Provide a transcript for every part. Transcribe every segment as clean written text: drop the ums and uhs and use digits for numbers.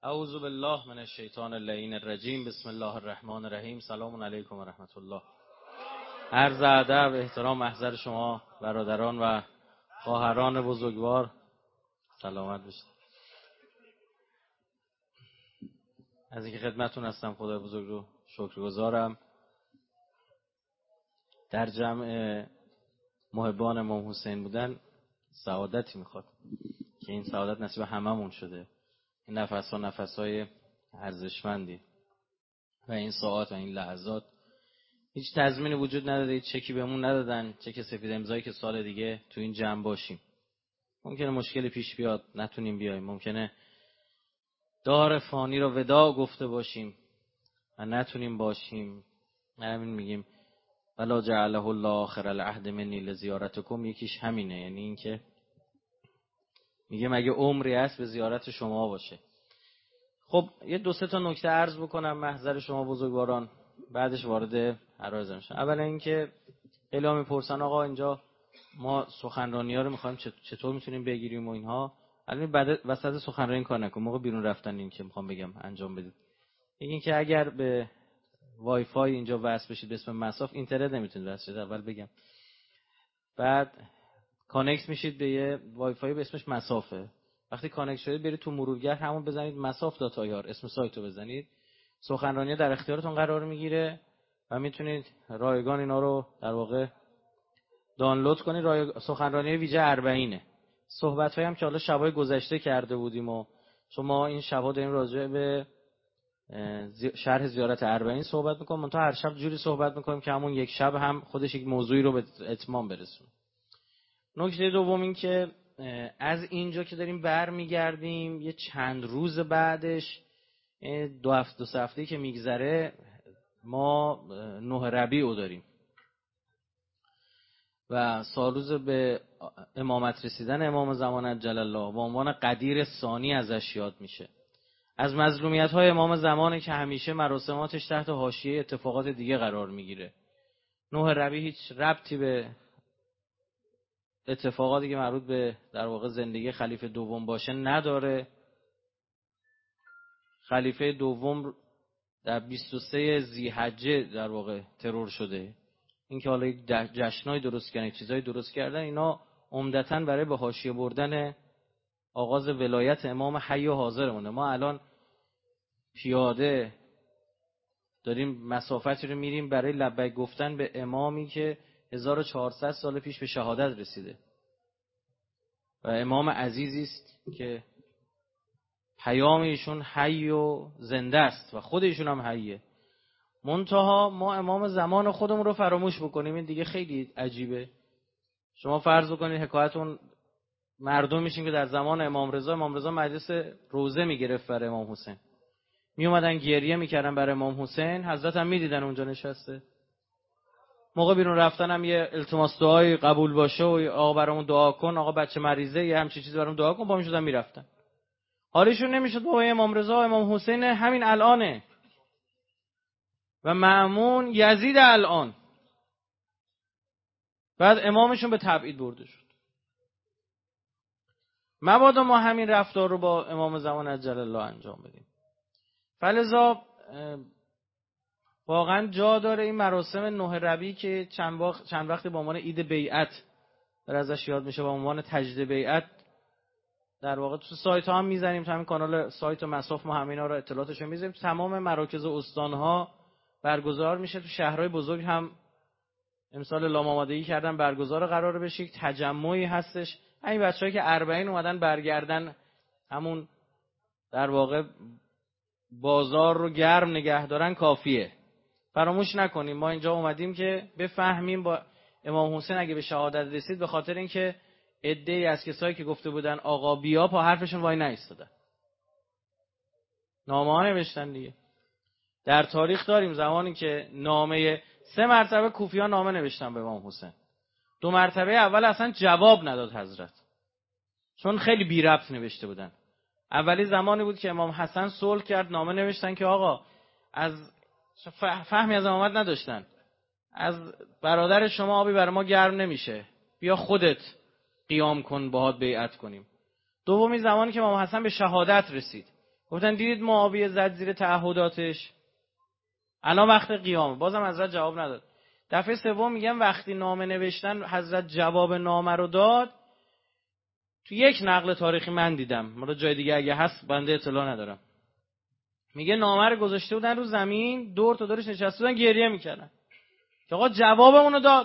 اعوذ بالله من الشیطان اللعین الرجیم. بسم الله الرحمن الرحیم. سلام علیکم و رحمت الله. عرض ادب، احترام، محضر شما برادران و خواهران بزرگوار، سلامت باشید. از اینکه خدمتتون هستم خدای بزرگ رو شکرگزارم. در جمع محبان امام حسین بودن سعادتی میخواد که این سعادت نصیب هممون شده. این نفس‌ها نفس‌های ارزشمندی و این ساعات و این لحظات هیچ تضمینی وجود نداره، هیچ چکی بهمون ندادن، چک سفید امضایی که سال دیگه تو این جمع باشیم. ممکنه مشکلی پیش بیاد نتونیم بیایم، ممکنه دار فانی رو وداع گفته باشیم و نتونیم باشیم. همین میگیم ولا جعله الله آخر العهد منی لزیارتکم. یکیش همینه، یعنی این که میگه اگه عمری هست به زیارت شما باشه. خب یه دو سه تا نکته عرض بکنم محضر شما بزرگواران، بعدش وارد عرایض میشم. اولا اینکه خیلی ها میپرسن آقا اینجا ما سخنرانی ها رو میخوایم چطور میتونیم بگیریم و اینها. الان بعد وسط سخنرانی کار نکن، موقع بیرون رفتن این که میخوام بگم انجام بدید. این که اگر به وای فای اینجا وصل بشید به اسم مساف، اینترنت نمیتونید وصل شید، اول بگم. بعد کانکت میشید به یه وای فای به اسمش مسافه. وقتی کانکت شدید برید تو مرورگر همون بزنید masaf.ir، اسم سایت رو بزنید. سخنرانی در اختیارتون قرار میگیره و میتونید رایگان اینا رو در واقع دانلود کنید. سخنرانی ویژه 40 صحبت‌هایی هم که حالا شبای گذشته کرده بودیم و شما این شبا داریم راجع به شرح زیارت 40 صحبت می‌کنیم. من تا هر شب جوری صحبت می‌کنیم که همون یک شب هم خودش یک موضوعی رو به اتمام برسونه. نکته دوم این که از اینجا که داریم برمیگردیم یه چند روز بعدش، دو هفته‌ای که میگذره، ما 9 ربیع داریم و سالروز به امامت رسیدن امام زمان عجل الله با عنوان قدیر ثانی ازش یاد میشه. از مظلومیت‌های امام زمانه که همیشه مراسماتش تحت حاشیه اتفاقات دیگه قرار میگیره. 9 ربیع هیچ ربطی به اتفاقاتی که مربوط به در واقع زندگی خلیفه دوم باشه نداره. خلیفه دوم در 23 ذی‌حجه در واقع ترور شده. این که حالا جشنای درست کردن، چیزای درست کردن، اینا عمدتاً برای به حاشیه بردن آغاز ولایت امام حی و حاضرمونه. ما الان پیاده داریم مسافتی رو میریم برای لبیک گفتن به امامی که 1400 سال پیش به شهادت رسیده و امام عزیزی است که پیام ایشون حی و زنده است و خود ایشون هم حیه. منتها ما امام زمان خودمون رو فراموش بکنیم، این دیگه خیلی عجیبه. شما فرض بکنید حکایتون مردم میشین که در زمان امام رضا مجلس روزه میگرفت برای امام حسین، می اومدن گریه میکردن برای امام حسین، حضرت هم میدیدن اونجا نشسته. موقع بیرون رفتن هم یه التماس دعای قبول باشه و آقا برامون دعا کن، آقا بچه مریضه، یه همچین چیزی برامون دعا کن، با میشدن میرفتن. حالیشون نمیشد بابا امام رضا و امام حسین همین الانه و مأمون یزید الان، بعد امامشون به تبعید برده شد. مبادا ما همین رفتار رو با امام زمان عجل الله انجام بدیم. فلذا واقعا جا داره این مراسم 9 ربیع که چند وقتی به عنوان عید بیعت در ازش یاد میشه، به عنوان تجدید بیعت در واقع تو سایت ها هم میزنیم، تو همین کانال سایت و مساف ما همینا رو اطلاعاتش میذاریم. تمام مراکز و استانها برگزار میشه، تو شهرهای بزرگ هم امسال لامامادگی کردن برگزار قرار بشه. یک تجمعی هستش. همین بچه‌هایی که 40 اومدن برگردن همون در واقع بازار رو گرم نگه دارن کافیه. فراموش نکنیم ما اینجا اومدیم که بفهمیم با امام حسین اگه به شهادت رسید به خاطر اینکه عده‌ای از کسایی که گفته بودن آقا بیا پا حرفشون وای نایستادن، نامه‌ها نوشتن دیگه. در تاریخ داریم زمانی که نامه 3 مرتبه کوفیان نامه نوشتن به امام حسین. 2 مرتبه اول اصلا جواب نداد حضرت، چون خیلی بی ربط نوشته بودن. اولی زمانی بود که امام حسن صلح کرد، نامه نوشتن که آقا از فهمی از امامت نداشتن، از برادر شما آبی برای ما گرم نمیشه، بیا خودت قیام کن باهات بیعت کنیم. دومی زمانی که امام حسن به شهادت رسید، گفتن دیدید معاویه زد زیر تعهداتش، الان وقت قیامه. بازم حضرت جواب نداد. دفعه سوم میگم وقتی نامه نوشتن حضرت جواب نامه رو داد. تو یک نقل تاریخی من دیدم، مال جای دیگه اگه هست بنده اطلاع ندارم، میگه نامه رو گذاشته بودن رو زمین، دور تا دورش نشسته بودن گریه میکردن که آقا جوابمون رو داد.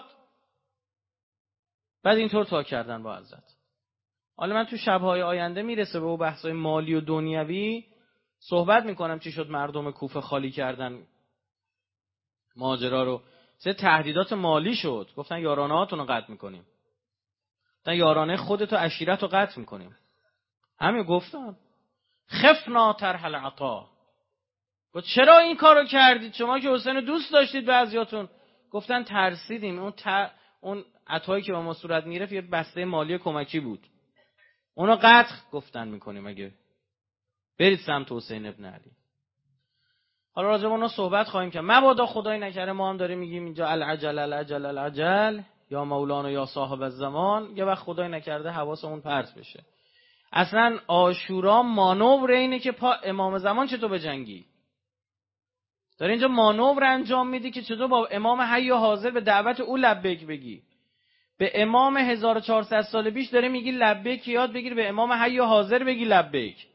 بعد اینطور تا کردن با حضرت. حالا من تو شب‌های آینده میرسه به بحث‌های مالی و دنیوی صحبت میکنم چی شد مردم کوفه خالی کردن ماجرا رو. سه تهدیدات مالی شد، گفتن یارانه هاتون رو قطع میکنیم، گفتن یارانه خودت و عشیرت رو قطع میکنیم. همین گفتن خفنا طرح العطا. گفت چرا این کارو کردید شما که حسین دوست داشتید بعضیاتون؟ گفتن ترسیدیم اون عطایی که با ما صورت میگرفت یه بسته مالی کمکی بود، اونو قطع گفتن میکنیم اگه برید سمت حسین ابن علی. حالا راجع به اونا صحبت خواهیم کرد. مبادا خدای نکره ما هم داریم میگیم اینجا العجل العجل العجل یا مولانا یا صاحب الزمان، یه وقت خدای نکرده حواسمون پرت بشه. اصلا عاشورا مانور اینه که امام زمان چطور بجنگی. داره اینجا مانور انجام میدی که چطور با امام حی و حاضر به دعوت او لبیک بگی. به امام 1400 سال پیش داره میگی لبیک، یاد بگیر به امام حی و حاضر بگی لبیک.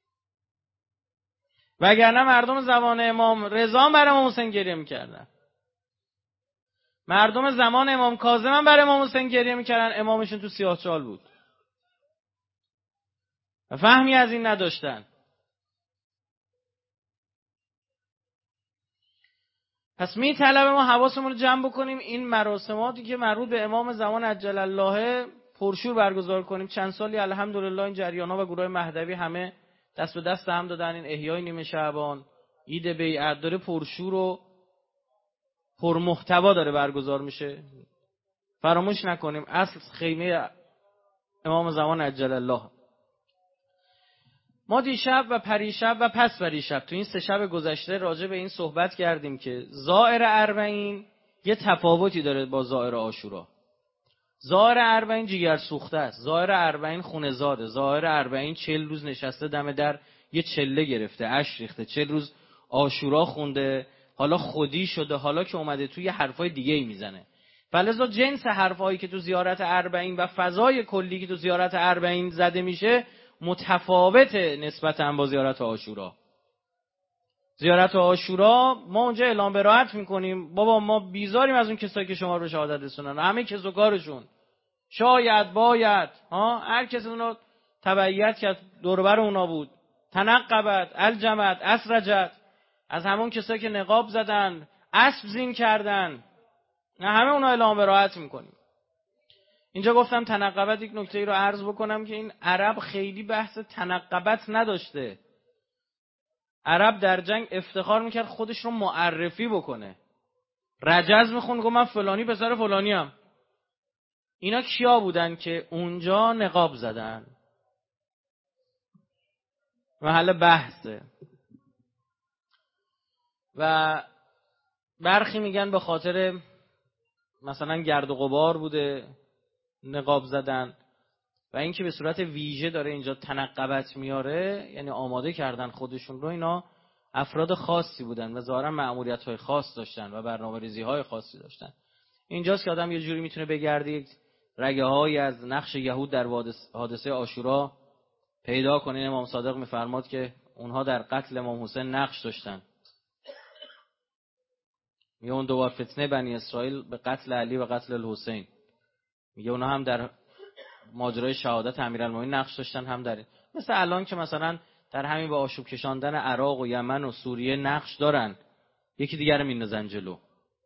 وگرنه مردم زمان امام رضا برای امام حسین گریه میکردن، مردم زمان امام کاظم برای امام حسین گریه میکردن، امامشون تو سیاهچال بود و فهمی از این نداشتن. پس میطلبه ما حواسمون رو جمع بکنیم این مراسماتی که مربوط به امام زمان عجل الله پرشور برگزار کنیم. چند سالی الحمدلله این جریان‌ها و گروه مهدوی همه دست به دست هم دادن. این احیای نیمه شعبان، عید بیعت داره پرشور و پرمحتوا داره برگزار میشه. فراموش نکنیم اصل خیمه امام زمان عجل الله. ما دیشب و پریشب و پس پریشب تو این 3 شب گذشته راجع به این صحبت کردیم که ظاهر اربعین یه تفاوتی داره با ظاهر عاشورا. ظاهر اربعین جگر سوخته است، ظاهر اربعین خونه زاده، ظاهر اربعین 40 روز نشسته دم در یه چله گرفته، اش ریخته، 40 روز عاشورا خونده، حالا خودی شده، حالا که اومده توی حرفای دیگه ای میزنه. فلذا جنس حرفایی که تو زیارت اربعین و فضای کلی که تو زیارت اربعین زده میشه متفاوته نسبتاً با زیارت عاشورا. زیارت عاشورا ما اونجا اعلام براءت میکنیم بابا ما بیزاریم از اون کسایی که شما رو شهادت رسونن، همه کس و کارشون شاید باید هر کس اونو تبعیت کرد دور و بر اونا بود، تنقبت الجمت اسرجت، از همون کسایی که نقاب زدن اسب زین کردن، همه اونا اعلام براءت میکنیم. اینجا گفتم تنقبت یک نکته رو عرض بکنم که این عرب خیلی بحث تنقبت نداشته. عرب در جنگ افتخار میکرد خودش رو معرفی بکنه، رجز میخون گفت من فلانی پسر فلانی ام. اینا کیا بودن که اونجا نقاب زدن؟ محل بحثه. و برخی میگن به خاطر مثلا گرد و غبار بوده نقاب زدن، و اینکه به صورت ویژه داره اینجا تنقبت میاره یعنی آماده کردن خودشون رو. اینا افراد خاصی بودن و ظاهرا مأموریت‌های خاص داشتن و برنامه‌ریزی‌های خاصی داشتن. اینجاست که آدم یه جوری میتونه بگرده رگه‌هایی از نقش یهود در حادثه عاشورا پیدا کنه. امام صادق میفرماد که اونها در قتل امام حسین نقش داشتن. میگه اون دوبار فتنه بنی اسرائیل به قتل علی و قتل الحسین، میگه اونها هم در ماجرای شهادت امیرالمومنین نقش داشتن، هم در مثل الان که مثلا در همین با آشوب کشاندن عراق و یمن و سوریه نقش دارن، یکی دیگر رو میندازن جلو.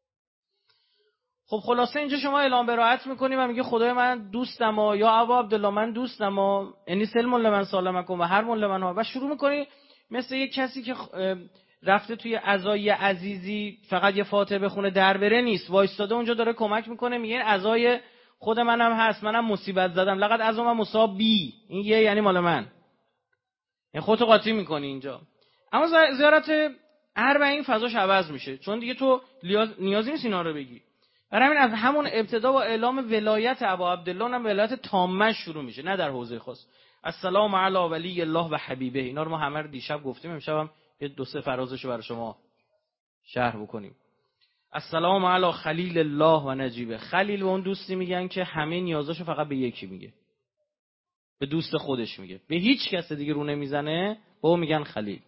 خب خلاصه اینجا شما اعلام براءت میکنی و میگه خدای من دوستم و یا ابا عبدالله من دوستم و انی سلم لمن سالمکم و هر من لمن ها، و شروع میکنی مثل یک کسی که رفته توی عزای عزیزی فقط یه فاتحه بخونه در بره نیست، وایستاده اونجا داره کمک میکنه، میگه عزای خود منم هست، منم مصیبت زدم، لقد از من مصاب بی، این یه یعنی مال من، این خودتو قاطی میکنی اینجا. اما زیارت اربعین فضاش عوض میشه، چون دیگه تو نیازی نیست اینا رو بگی. برای همین از همون ابتدا با اعلام ولایت ابا عبدالله هم ولایت تامه شروع میشه، نه در حوزه خاص. السلام علی ولی الله و حبیبه. اینا رو ما همه رو دیشب گفتیم، امشب هم یه دو سه فرازشو برای شما شرح بکنیم. السلام علی خلیل الله و نجیبه. خلیل به اون دوستی میگن که همه نیازاشو فقط به یکی میگه، به دوست خودش میگه، به هیچ کس دیگه رو نمیزنه، به اون میگن خلیل.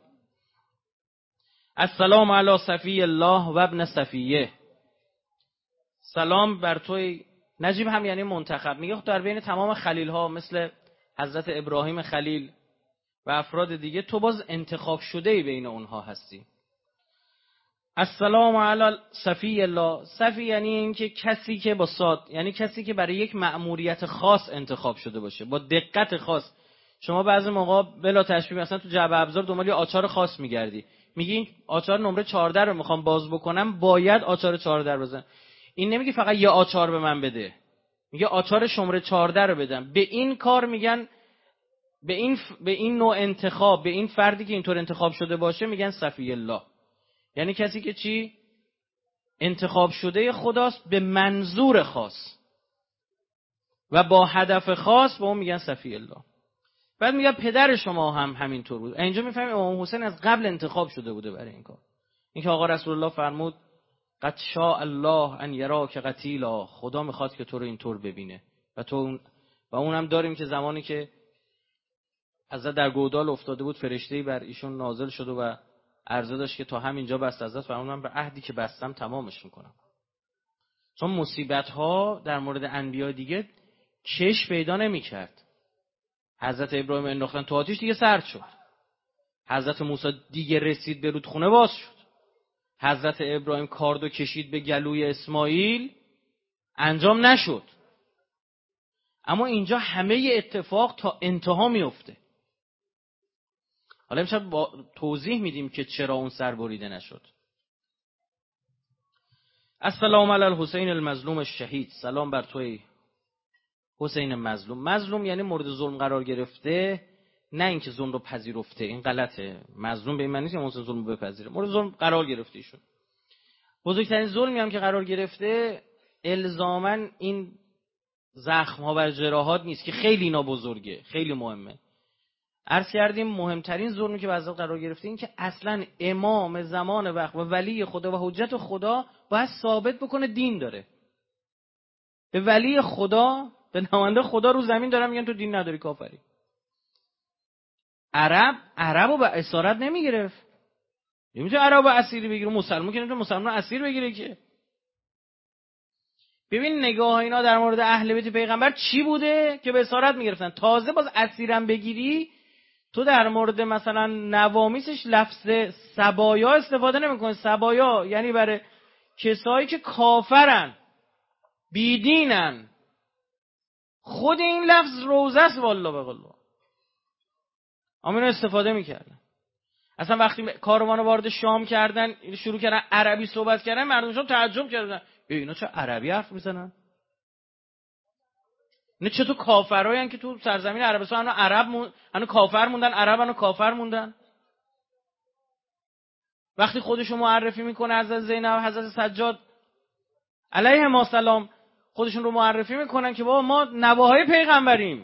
السلام علی صفی الله و ابن صفیه. سلام بر توی نجیب هم یعنی منتخب. میگه در بین تمام خلیل ها مثل حضرت ابراهیم خلیل و افراد دیگه تو باز انتخاب شده بین اونها هستی. السلام علی صفی الله. صفی یعنی این که کسی که با صاد، یعنی کسی که برای یک مأموریت خاص انتخاب شده باشه، با دقت خاص. شما بعضی موقع بلا تشبیه مثلا تو جعبه ابزار دنبال یه آچار خاص میگردی، میگی این آچار نمره 14 رو میخوام باز بکنم، باید آچار 14 بزنم. این نمیگه فقط یه آچار به من بده، میگه آچار شماره 14 رو بدم. به این کار میگن، به این نوع انتخاب، به این فردی که اینطور انتخاب شده باشه میگن صفی الله. یعنی کسی که چی؟ انتخاب شده خداست به منظور خاص و با هدف خاص، به اون میگن صفی الله. بعد میگه پدر شما هم همینطور بود. اینجا میفهمیم امام حسین از قبل انتخاب شده بوده برای این کار. اینکه آقا رسول الله فرمود قد شاء الله ان یراک قتیلا، خدا میخواد که تو رو اینطور ببینه. و اونم داریم که زمانی که حضرت در گودال افتاده بود، فرشته‌ای بر ایشون نازل شد و عرضه داشت که تا همینجا بس. حضرت فرمودن به عهدی که بستم تمامش میکنم. چون مصیبت ها در مورد انبیا دیگه کش پیدا نمیکرد. حضرت ابراهیم انداختن تو آتیش، دیگه سرد شد. حضرت موسی دیگه رسید به رودخونه، باز شد. حضرت ابراهیم کاردو کشید به گلوی اسماعیل، انجام نشد. اما اینجا همه اتفاق تا انتها میفته. حالا امشب با توضیح میدیم که چرا اون سر بریده نشد. السلام علی الحسین المظلوم الشهید. سلام بر توی حسین مظلوم. مظلوم یعنی مورد ظلم قرار گرفته، نه اینکه ظلم رو پذیرفته. این غلطه. مظلوم به این معنی نیست که مثلا ظلم رو بپذیره. مورد ظلم قرار گرفته ایشون. بزرگترین ظلمی هم که قرار گرفته الزاماً این زخم ها و جراحات نیست که خیلی اینا بزرگه، خیلی مهمه. عرض کردیم مهمترین ظلمی که بعضی قرار گرفته این که اصلا امام زمان وقت و ولی خدا و حجت خدا باید ثابت بکنه دین داره. به ولی خدا، به نماینده خدا رو زمین دارن میگن تو دین نداری، کافری. عربو به اسارت نمیگرفت. نمیتونه عربو اسیری بگیره. مسلمان که نمیتونه مسلمان اسیر بگیره که. ببین نگاه اینا در مورد اهل بیت پیغمبر چی بوده که به اسارت میگرفتن. تازه باز اسیرم بگیری، تو در مورد مثلا نوامیسش لفظ سبایا استفاده نمیکنه. سبایا یعنی برای کسایی که کافرن، بیدینن. خود این لفظ روزه است والله به قول. اما استفاده میکردن. اصلا وقتی کاروانو وارد شام کردن، شروع کردن عربی صحبت کردن، مردمشون تعجب کردن. اینا چه عربی حرف میزنن؟ نه چطور کافرایین که تو سرزمین عربستان هنو کافر موندن، هنو کافر موندن. وقتی خودشو معرفی میکنه حضرت زینب، حضرت سجاد علیهم السلام خودشون رو معرفی میکنن که بابا ما نواهای پیغمبریم.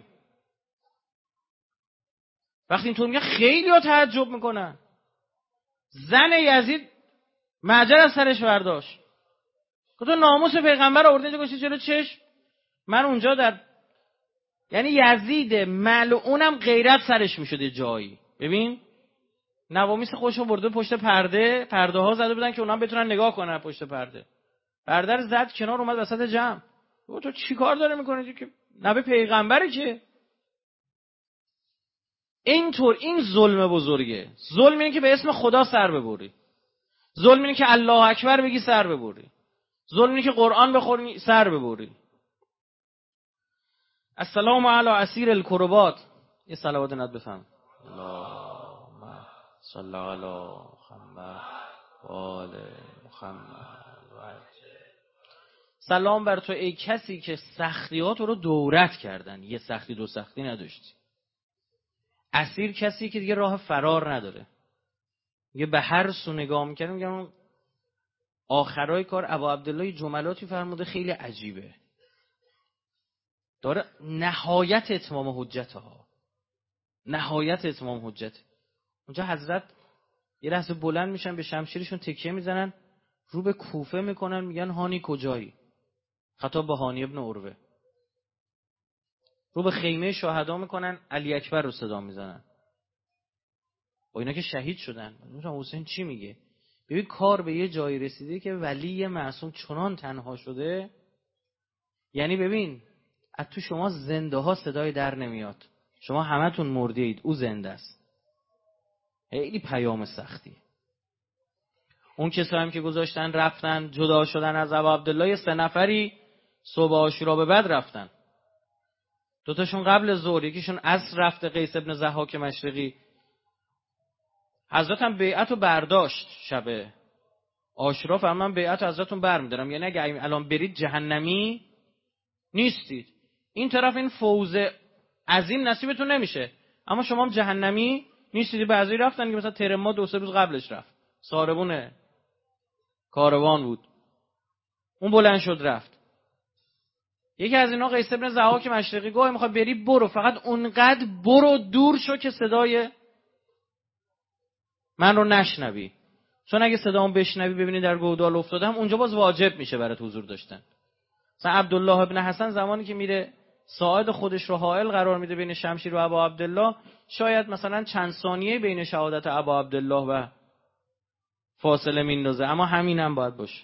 وقتی اینطور میگه خیلی ها تعجب میکنن. زن یزید معجر از سرش برداشت که تو ناموس پیغمبر آوردی اینجا گوشتی جلو چشم من. اونجا یعنی یزید ملعونم غیرت سرش میشده جایی. ببین نوامیس خودشو برده پشت پرده ها زده بودن که اونها بتونن نگاه کنن پشت پرده رو زد کنار، اومد وسط جمع. تو چی کار داره میکنی که نبی پیغمبره که؟ اینطور این ظلم بزرگه. ظلم اینه که به اسم خدا سر ببری. ظلم اینه که الله اکبر بگی سر ببری. ظلم اینه که قرآن بخونی سر ببری. السلام علی اسیر الکربات. یه صلوات ند بفهم. اللهم صل علی محمد و آل محمد. سلام بر تو ای کسی که سختیات رو دورت کردن. یه سختی دو سختی نداشتی. اسیر کسی که دیگه راه فرار نداره. دیگه به هر سو نگاه میکنه. میگم آخرای کار ابا عبدالله جملاتی فرموده خیلی عجیبه. داره نهایت اتمام حجت ها. نهایت اتمام حجت. اونجا حضرت یه لحظه بلند میشن، به شمشیرشون تکیه میزنن، رو به کوفه میکنن، میگن هانی کجایی؟ خطاب به هانی ابن عروه. رو به خیمه شهدا میکنن، علی اکبر رو صدا میزنن. با اینا که شهید شدن. حسین چی میگه؟ ببین کار به یه جایی رسیده که ولی معصوم چنان تنها شده، یعنی ببین از تو شما زنده ها صدای در نمیاد، شما همتون مرده اید، او زنده است. خیلی پیام سختی. اون کسایی هم که گذاشتن رفتن جدا شدن از ابا عبدالله، 3 نفری صبح عاشورا به بعد رفتن. 2 تاشون قبل ظهر، یکیشون عصر رفته، قیس ابن ضحاک مشرقی. حضرت هم بیعت رو برداشت، شب عاشورا فرمان بیعت رو حضرتون برمی‌دارم، یعنی اگه الان برید جهنمی نیستید. این طرف این فوز عظیم نصیبتون نمیشه، اما شما هم جهنمی نیستید. بعضی رفتن که مثلا ترما 2-3 روز قبلش رفت، ساربون کاروان بود، اون بلند شد رفت. یکی از اینا قیس ابن ضحاک مشرقی گفت میخوای بری برو، فقط اونقدر برو دور شو که صدای من رو نشنوی، چون اگه صدامو بشنوی ببینی در گودال افتادم، اونجا باز واجب میشه برات حضور داشتن. مثلا عبدالله ابن حسن زمانی که میره ساعد خودش رو حائل قرار میده بین شمشیر و ابا عبدالله، شاید مثلا چند ثانیه بین شهادت ابا عبدالله و فاصله میندازه، اما همین هم باید باشه.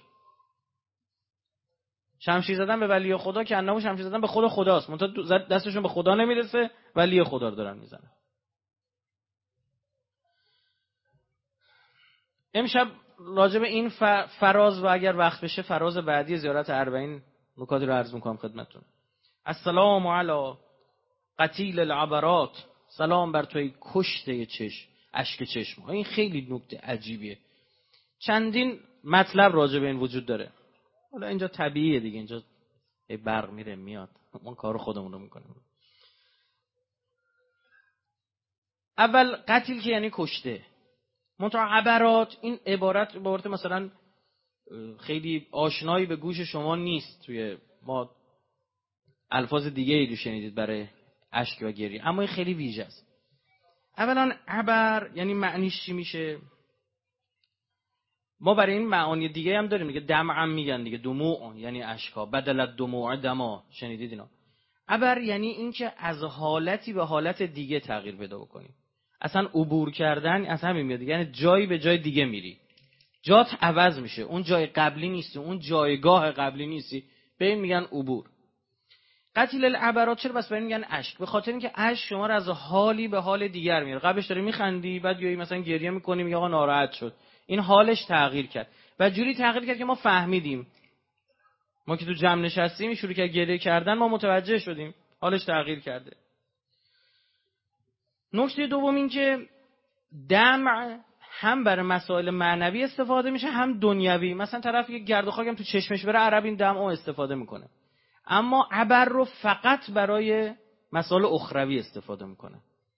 شمشیر زدن به ولی خدا که انه شمشیر زدن به خود خداست، منتها دستشون به خدا نمیرسه، ولی خدا رو دارن میزنن. امشب راجع به این فراز و اگر وقت بشه فراز بعدی زیارت 40 نکاتی رو عرض میکنم خدمتتون. السلام علی قتیل العبرات، سلام بر توی کشته چشم، اشک چشم. این خیلی نکته عجیبیه. چندین مطلب راجع به این وجود داره. حالا اینجا طبیعیه دیگه، اینجا برق میره میاد، ما کار خودمون رو میکنیم. اول قتیل که یعنی کشته. منتها عبرات، این عبارت مثلا خیلی آشنایی به گوش شما نیست، توی ما الفاظ دیگه ای رو شنیدید برای اشک و گریه، اما این خیلی ویژه است. اولا عبر یعنی معنیش چی میشه؟ ما برای این معانی دیگه هم داریم دیگه، دمع هم میگن دیگه، دموع یعنی اشکا، بدلت دموع دما، شنیدید اینا؟ عبر یعنی این که از حالتی به حالت دیگه تغییر پیدا بکنیم. اصلا عبور کردن از همین میاد، یعنی جایی به جای دیگه میری، جات عوض میشه، اون جای قبلی نیستی، اون جایگاه قبلی نیستی، به این میگن عبور. قتیل العبرات چرا بس برای میگن اشک؟ به خاطر اینکه اشک شما رو از حالی به حال دیگر میاره. قبلش داری میخندی، بعد یهو مثلا گریه میکنی، میگه آقا ناراحت شد، این حالش تغییر کرد و جوری تغییر کرد که ما فهمیدیم. ما که تو جمع نشستیم شروع کرد گریه کردن، ما متوجه شدیم حالش تغییر کرده. نکته دوم این که دمع هم برای مسائل معنوی استفاده میشه، هم دنیوی. مثلا طرف یک گرد و خاکم تو چشمش بره، عرب این دمع رو استفاده میکنه. اما عبر رو فقط برای مسائل اخروی استفاده میکنه.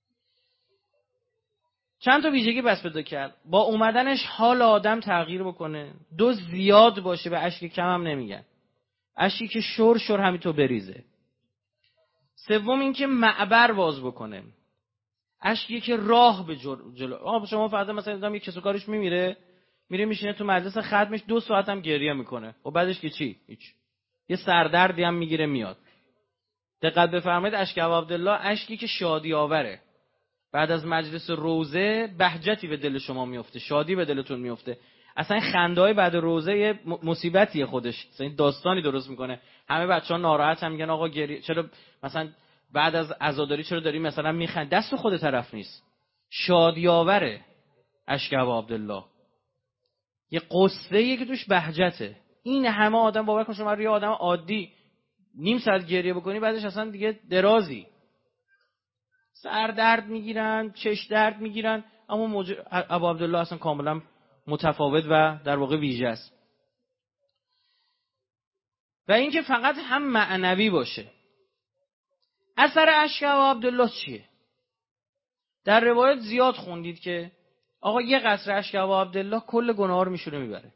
چند تا ویژگی بس پیدا کرد. با اومدنش حال آدم تغییر بکنه، دو زیاد باشه، به اشک کم هم نمیگن، اشکی که شور همینطور بریزه. سوم این که معبر باز بکنه، اشکی که راه به جلو. شما فرض مثلا آدم یک کسو کارش میره میشینه تو مجلس ختمش 2 ساعت هم گریه میکنه و بعدش که چی؟ هیچ. یه سردردی هم میگیره میاد. دقت بفرمایید، اشک ابا عبدالله اشکی که شادی آوره. بعد از مجلس روزه بهجتی به دل شما میفته، شادی به دلتون میفته. اصلا خنده‌های بعد روزه یه مصیبتیه خودش، مثلا داستانی درست میکنه. همه بچه‌ها ناراحت هم میگن آقا گریه چرا، مثلا بعد از عزاداری چرا داری مثلا میخند؟ دست خود طرف نیست، شادی آوره. اشک ابا عبدالله یه قصه‌ایه که توش بهجته. این همه آدم، باور کن شما یه آدم عادی نیم ساعت گریه بکنی، بعدش اصلا دیگه درازی، سر درد میگیرن، چش درد میگیرن. اما ابا عبدالله اصلا کاملا متفاوت و در واقع ویژه است. و اینکه فقط هم معنوی باشه. اثر اشک ابا عبدالله چیه؟ در روایت زیاد خوندید که آقا یه قطره اشک ابا عبدالله کل گناه رو میشونه میبره.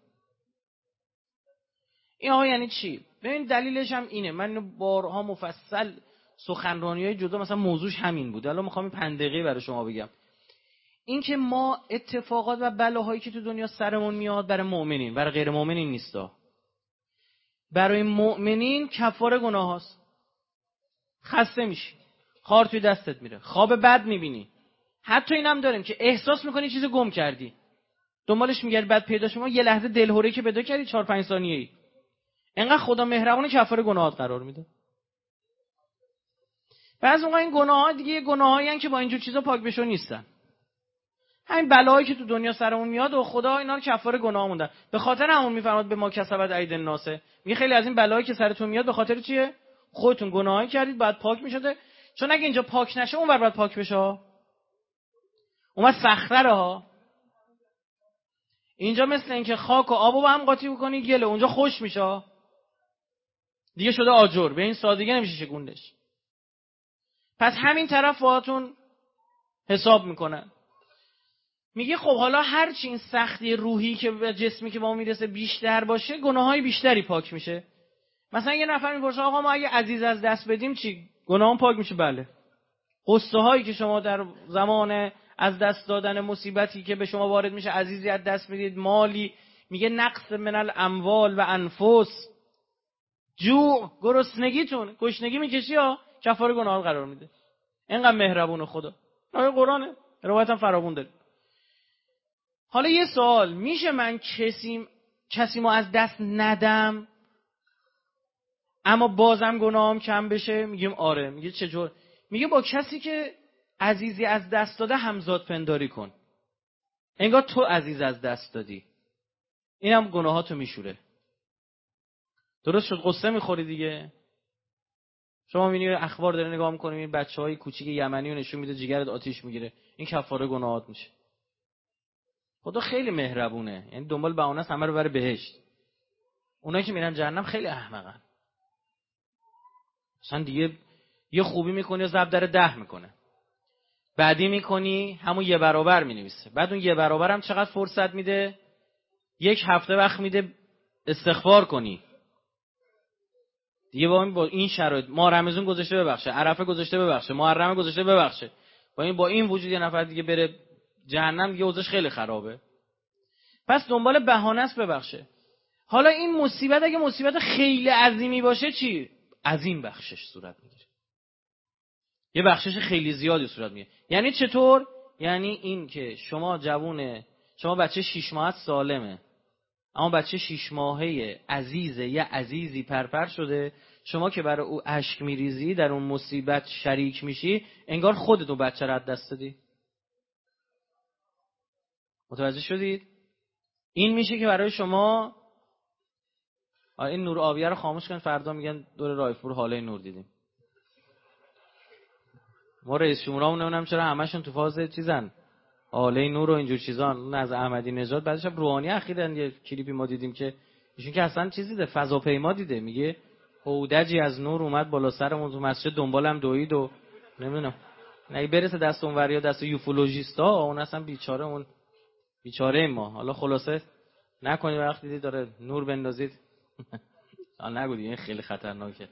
این آقا یعنی چی؟ ببین دلیلش هم اینه، من بارها مفصل سخنرانی‌های جدا مثلا موضوعش همین بود. الان می‌خوام 5 دقیقه برای شما بگم. این که ما اتفاقات و بلاهایی که تو دنیا سرمون میاد برای مؤمنین، برای غیر مؤمنین نیستا. برای مؤمنین کفاره گناه هاست. خسته میشی، خار توی دستت میره، خواب بد میبینی. حتی اینم داریم که احساس میکنی چیز گم کردی، دنبالش میگردی، بعد پیداش میکنی، یه لحظه دلهوره که پیدا کردی 4-5 ثانیه‌ای. اینقدر خدا مهربونه کفاره گناهات قرار میده. بعضی موقع این گناه‌ها دیگه گناهایی ان که با اینجور چیزا پاک بشو نیستن. همین بلایی که تو دنیا سرمون میاد و خدا اینا رو کفاره گناه موندن. به خاطر همون میفرماد به ما کسبت اید الناس. میگه خیلی از این بلایی که سرتون میاد به خاطر چیه؟ خودتون گناهی کردید، بعد پاک میشده. چون اگه اینجا پاک نشه اونور بعد پاک بشه. اونور سخت‌تره ها. اینجا مثل اینکه خاک و آبو با هم قاطی بکنی گله، اونجا خوش میشه. دیگه شده آجر، به این سادگی نمیشه شکوندش. پس همین طرف باهاتون حساب میکنن. میگه خب حالا هر چی این سختی روحی که به جسمی که با ما میرسه بیشتر باشه، گناههای بیشتری پاک میشه. مثلا یه نفر میپرسه آقا ما اگه عزیز از دست بدیم چی؟ گناهام پاک میشه؟ بله. قصه هایی که شما در زمان از دست دادن مصیبتی که به شما وارد میشه، عزیزی از دست میدید، مالی، میگه نقص من الاموال و انفس، جوع، گرسنگیتون، گشنگی میکشی ها، کفاره گناه قرار میده. اینقدر مهربون خدا. آیه قرآنه، روایت هم فراوون داره. حالا یه سوال، میشه من کسی ما از دست ندم اما بازم گناهام کم بشه؟ میگیم آره. میگه چجور؟ میگه با کسی که عزیزی از دست داده همزاد پنداری کن، انگار تو عزیز از دست دادی، اینم گناهاتو میشوره. درست شد؟ قصه میخوری دیگه. شما میبینی اخبار داره نگاه میکنی، این بچهای کوچیک یمنی رو نشون میده جگرت آتیش میگیره، این کفاره گناهات میشه. خدا خیلی مهربونه، یعنی دنبال بهانه است همه رو بره بهشت. اونایی که میرن جهنم خیلی احمقن. مثلا دیگه یه خوبی میکنی و ضرب در 10 میکنه، بعدی میکنی همون یه برابر مینویسه، بعد اون یه برابر هم چقدر فرصت میده؟ 1 هفته وقت میده استغفار کنی دیگه. با این شرایط ماه رمضان گذاشته ببخشه، عرفه گذاشته ببخشه، محرم گذاشته ببخشه، با این وجود یه نفر دیگه بره جهنم، دیگه اوضاعش خیلی خرابه. پس دنبال بهانه است ببخشه. حالا این مصیبت اگه مصیبت خیلی عظیمی باشه چی؟ عظیم بخشش صورت میگیره، یه بخشش خیلی زیادی صورت میگیره. یعنی چطور؟ یعنی این که شما جوونه، شما بچه 6 ماهه سالمه، اما بچه 6 ماهه عزیزه، یه عزیزی پرپر شده، شما که برای او اشک میریزی، در اون مصیبت شریک میشی، انگار خودت اون بچه رو از دست دادی. متوجه شدید؟ این میشه که برای شما این نور آبیه رو خاموش کن، فردا میگن دور رایفور حاله نور دیدیم. ما رئیس جمهورامون نمیدونم چرا همشون تو فاز چیزن، حاله نور و اینجور چیزان. اون از احمدی نژاد بعدش هم روحانی اخیراً یه کلیپی ما دیدیم که ایشون که اصلا چیزی ده، فضاپیما دیده، میگه هودجی از نور اومد بالا سرمون تو مسجد، دنبالم دوید و نمیدونم نه برسه دست اونور یا دست یوفولوژیستا، اون اصلا بیچاره، اون بیچاره ما. حالا خلاصه نکنید وقتی دیدی داره نور بندازید نگو دیگه، این خیلی خطرناکه.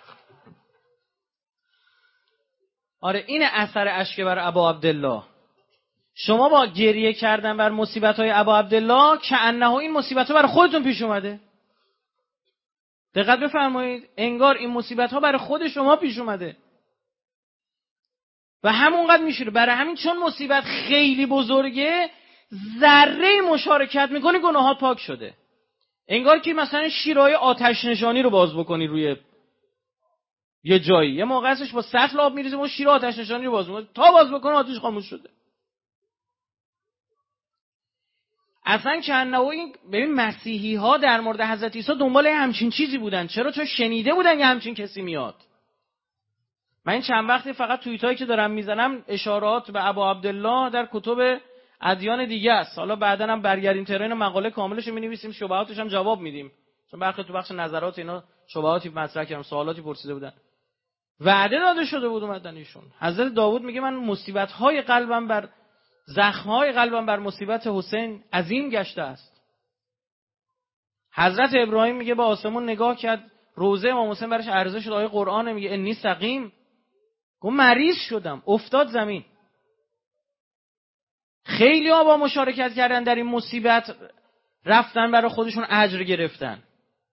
آره این اثر اشک بر ابا عبدالله. شما با گریه کردن بر مصیبت‌های ابا عبدالله که انه این مصیبت‌ها برای خودتون پیش اومده. دقت بفرمایید، انگار این مصیبت‌ها برای خود شما پیش اومده و همونقدر میشه. برای همین چون مصیبت خیلی بزرگه، ذره مشارکت میکنی گناهات پاک شده. انگار که مثلا شیرهای آتش نشانی رو باز بکنی روی یه جایی، یه موقع هستش با سطل آب میریزه، اون شیر آتش نشانی رو باز میکنه، تا باز بکنه آتش خاموش شده. اصلا کنه ببین مسیحی ها در مورد حضرت عیسی دنبال همچین چیزی بودن. چرا؟ چون شنیده بودن یه همچین کسی میاد. من این چند وقتی فقط توییتایی که دارم میزنم اشارات به ابا عبدالله در کتب ادیان دیگه است. حالا بعداً هم برگردیم ترین مقاله کاملش رو می‌نویسیم، شبهاتش هم جواب میدیم، چون برخی تو بخش نظرات اینا شبهاتی مطرح کردن، سوالاتی پرسیده بودن، وعده داده شده بود اومدن ایشون. حضرت داوود میگه من مصیبت‌های قلبم بر زخم‌های قلبم بر مصیبت حسین عظیم گشته است. حضرت ابراهیم میگه با آسمون نگاه کرد، روزه امام حسین برش عرضه شد، آیه قرآن میگه انی سقیم، گفت مریض شدم، افتاد زمین. خیلی ها با مشارکت کردن در این مصیبت رفتن برای خودشون اجر گرفتن.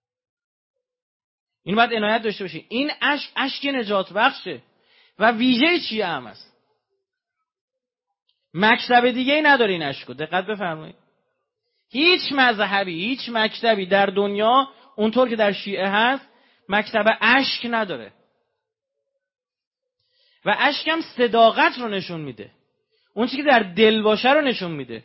این باید عنایت داشته باشی. این اشک نجات بخشه و ویژه چیه هم است. مکتب دیگه ای نداره این اشکو. دقت بفرمایید. هیچ مذهبی، هیچ مکتبی در دنیا اونطور که در شیعه هست مکتب اشک نداره. و اشک هم صداقت رو نشون میده. اون چیزی که در دل باشه رو نشون میده.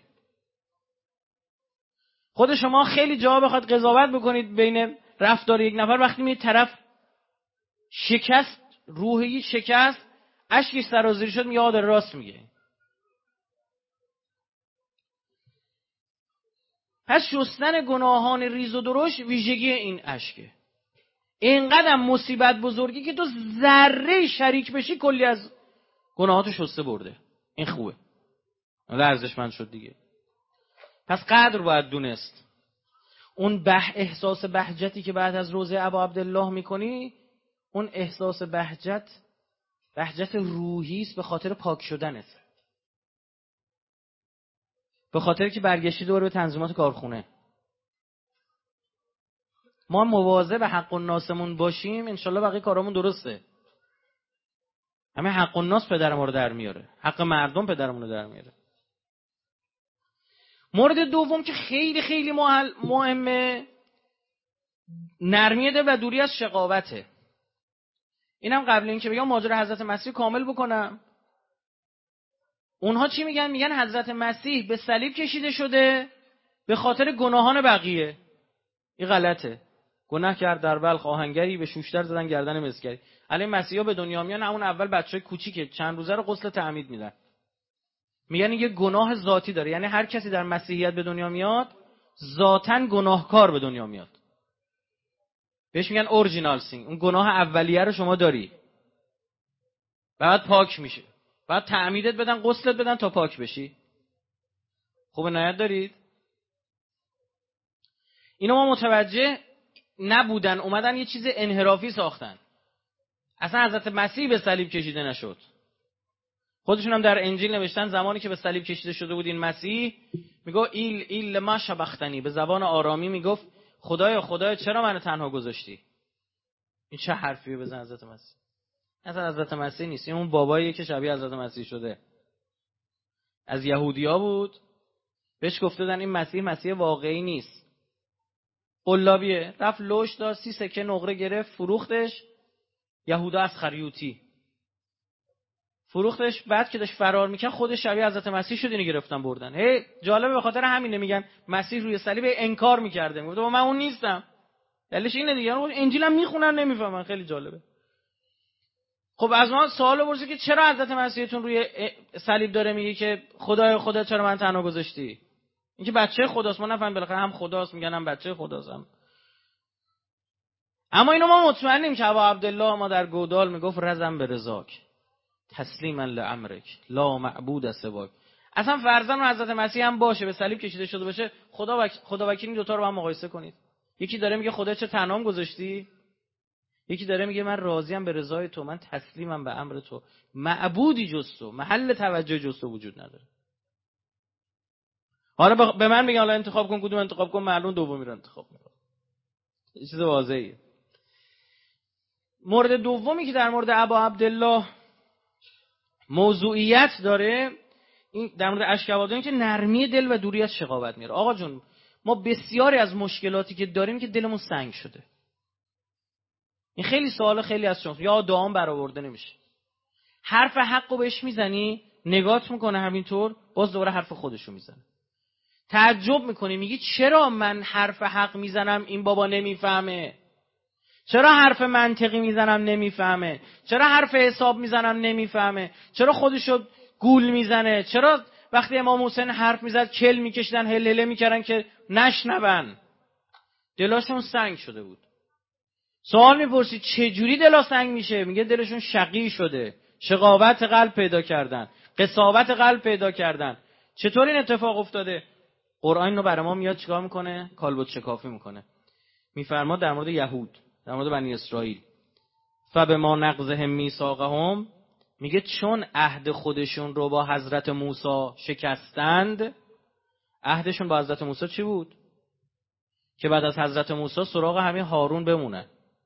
خود شما خیلی جا بخواد قضاوت بکنید بین رفتار یک نفر، وقتی می طرف شکست، روحی شکست، اشکی سرازیر شد، میگه داره راست میگه. پس شستن گناهان ریز و درشت ویژگی این اشکه. اینقدر مصیبت بزرگی که تو ذره شریک بشی کلی از گناهاتو شسته برده. این خوبه. ارزشمند شد دیگه. پس قدر باید دونست. اون احساس بهجتی که بعد از روزه ابا عبدالله میکنی، اون احساس بهجت روحی است به خاطر پاک شدنت. به خاطر که برگشتی دوباره به تنظیمات کارخونه. ما مواظب حق الناسمون باشیم، انشالله بقیه کارامون درسته. همه حق الناس پدر ما رو در میاره، حق مردم پدرمون رو در میاره. مورد دوم که خیلی خیلی مهمه، نرمی دل و دوری از شقاوته. اینم قبل اینکه بگم ماجرا حضرت مسیح کامل بکنم. اونها چی میگن؟ میگن حضرت مسیح به صلیب کشیده شده به خاطر گناهان بقیه. این غلطه. گناه کرد در بلخ آهنگری، به شوشتر زدن گردن مسگری. علی مسیحا به دنیا میان، همون اول بچهای کوچیک چند روزه رو غسل تعمید میدن. میگن یه گناه ذاتی داره، یعنی هر کسی در مسیحیت به دنیا میاد ذاتاً گناهکار به دنیا میاد. بهش میگن اورجینال سین. اون گناه اولیه رو شما داری، بعد پاک میشه، بعد تعمیدت بدن، غسلت بدن تا پاک بشی. خوب عنایت دارید؟ اینو ما متوجه نبودن، اومدن یه چیز انحرافی ساختن. اصلا حضرت مسیح به صلیب کشیده نشد. خودشون هم در انجیل نوشتن زمانی که به صلیب کشیده شده بود این مسیح، میگه ایل لما شبختنی، به زبان آرامی میگفت خدایا چرا منو تنها گذاشتی؟ این چه حرفیه بزن حضرت مسیح؟ اصلا حضرت مسیح نیست، این اون باباییه که شبیه حضرت مسیح شده. از یهودیا بود، بهش گفته بودن این مسیح واقعی نیست، قلابیه. رفت لوش داد، 30 سکه نقره گرفت، فروختش. یهودا از خریوتی فروختش. بعد که داشت فرار میکرد خودش شبیه حضرت مسیح شد، اینو گرفتن بردن. جالبه، به خاطر همینه میگن مسیح روی صلیب انکار میکرده، میگفت من اون نیستم. دلیلش اینه دیگه، انجیلم میخونن نمیفهمن. خیلی جالبه. خب از ما سوال پرسید که چرا حضرت مسیحتون روی صلیب داره میگه که خدا چرا من تنها گذاشتی؟ این که بچه خداست. ما نفهمیم بالاخره هم خداست میگن هم بچه خداست هم. اما اینو ما مطمئنیم که ابا عبدالله ما در گودال میگفت رزم به رضاک تسلیما لامرک لا معبود سواک. اصلا فرضاً حضرت مسیح هم باشه، به صلیب کشیده شده باشه، خدا وکیل این دوتا رو با هم مقایسه کنید. یکی داره میگه خدا چه تنهام گذاشتی، یکی داره میگه من راضیم به رضای تو، من تسلیمم به امر تو، معبودی جز تو، محل توجه جز تو وجود نداره. حالا به من میگن حالا انتخاب کن، کدوم انتخاب کن، معلوم دومی رو انتخاب میکنم. این چیز واضحه. مورد دومی که در مورد ابا عبدالله موضوعیت داره، این در مورد اشک‌آبادانی که نرمی دل و دوری از شقاوت میاره. آقا جون، ما بسیاری از مشکلاتی که داریم که دلمون سنگ شده. این خیلی سوال خیلی از شما، یا دعام برآورده نمیشه. حرف حقو بهش میزنی، نگات میکنه همینطور، باز دوباره حرف خودشو میزنه. تعجب میکنی، میگی چرا من حرف حق میزنم این بابا نمیفهمه؟ چرا حرف منطقی میزنم نمیفهمه؟ چرا حرف حساب میزنم نمیفهمه؟ چرا خودشو گول میزنه؟ چرا وقتی امام حسین حرف میزد کل میکشیدن، هلهله میکردن که نشنون؟ دلاشون سنگ شده بود. سوال میپرسی چه جوری دلا سنگ میشه؟ میگه دلشون شقی شده، شقاوت قلب پیدا کردن، قساوت قلب پیدا کردن. چطور این اتفاق افتاده؟ قرآن رو برای ما میاد چیکار میکنه؟ کالبد شکافی میکنه. میفرما در مورد یهود، در مورد بنی اسرائیل، فبما نقضهم میثاقهم میگه چون عهد خودشون رو با حضرت موسی شکستند. عهدشون با حضرت موسی چی بود؟ که بعد از حضرت موسی سراغ همین هارون بمونه.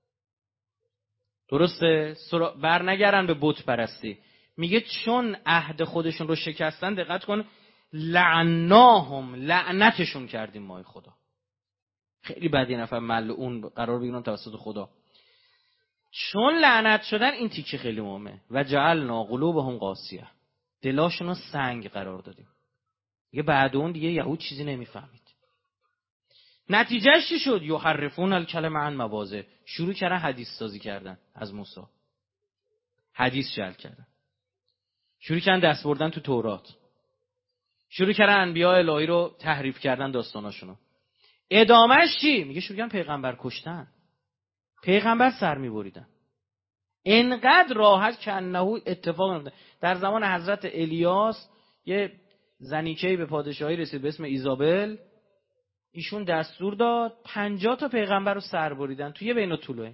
درسته؟ بر نگرن به بت پرستی. میگه چون عهد خودشون رو شکستن، دقت کن، لعناهم، لعنتشون کردیم ما خدا. خیلی بد این نفر ملعون قرار بگیرن توسط خدا. چون لعنت شدن، این تیکه خیلی مهمه، و جعلنا قلوبهم قاسیه، دلاشون رو سنگ قرار دادیم. دیگه بعد اون دیگه یهود چیزی نمیفهمید. نتیجهش چی شد؟ یحرفون الکلم عن مواضع، شروع کردن حدیث سازی کردن از موسی، حدیث جعل کردن، شروع کردن دست بردن تو تورات، شروع کردن انبیاء الهی رو تحریف کردن، داستاناشونو. ادامهش چی؟ میگه شروع کردن پیغمبر کشتن، پیغمبر سر میبریدن. انقدر راحت که انه اتفاق نمیفته. در زمان حضرت الیاس یه زنیچه‌ای به پادشاهی رسید به اسم ایزابل، ایشون دستور داد 50 تا پیغمبر رو سر بریدن توی بین الطلوع.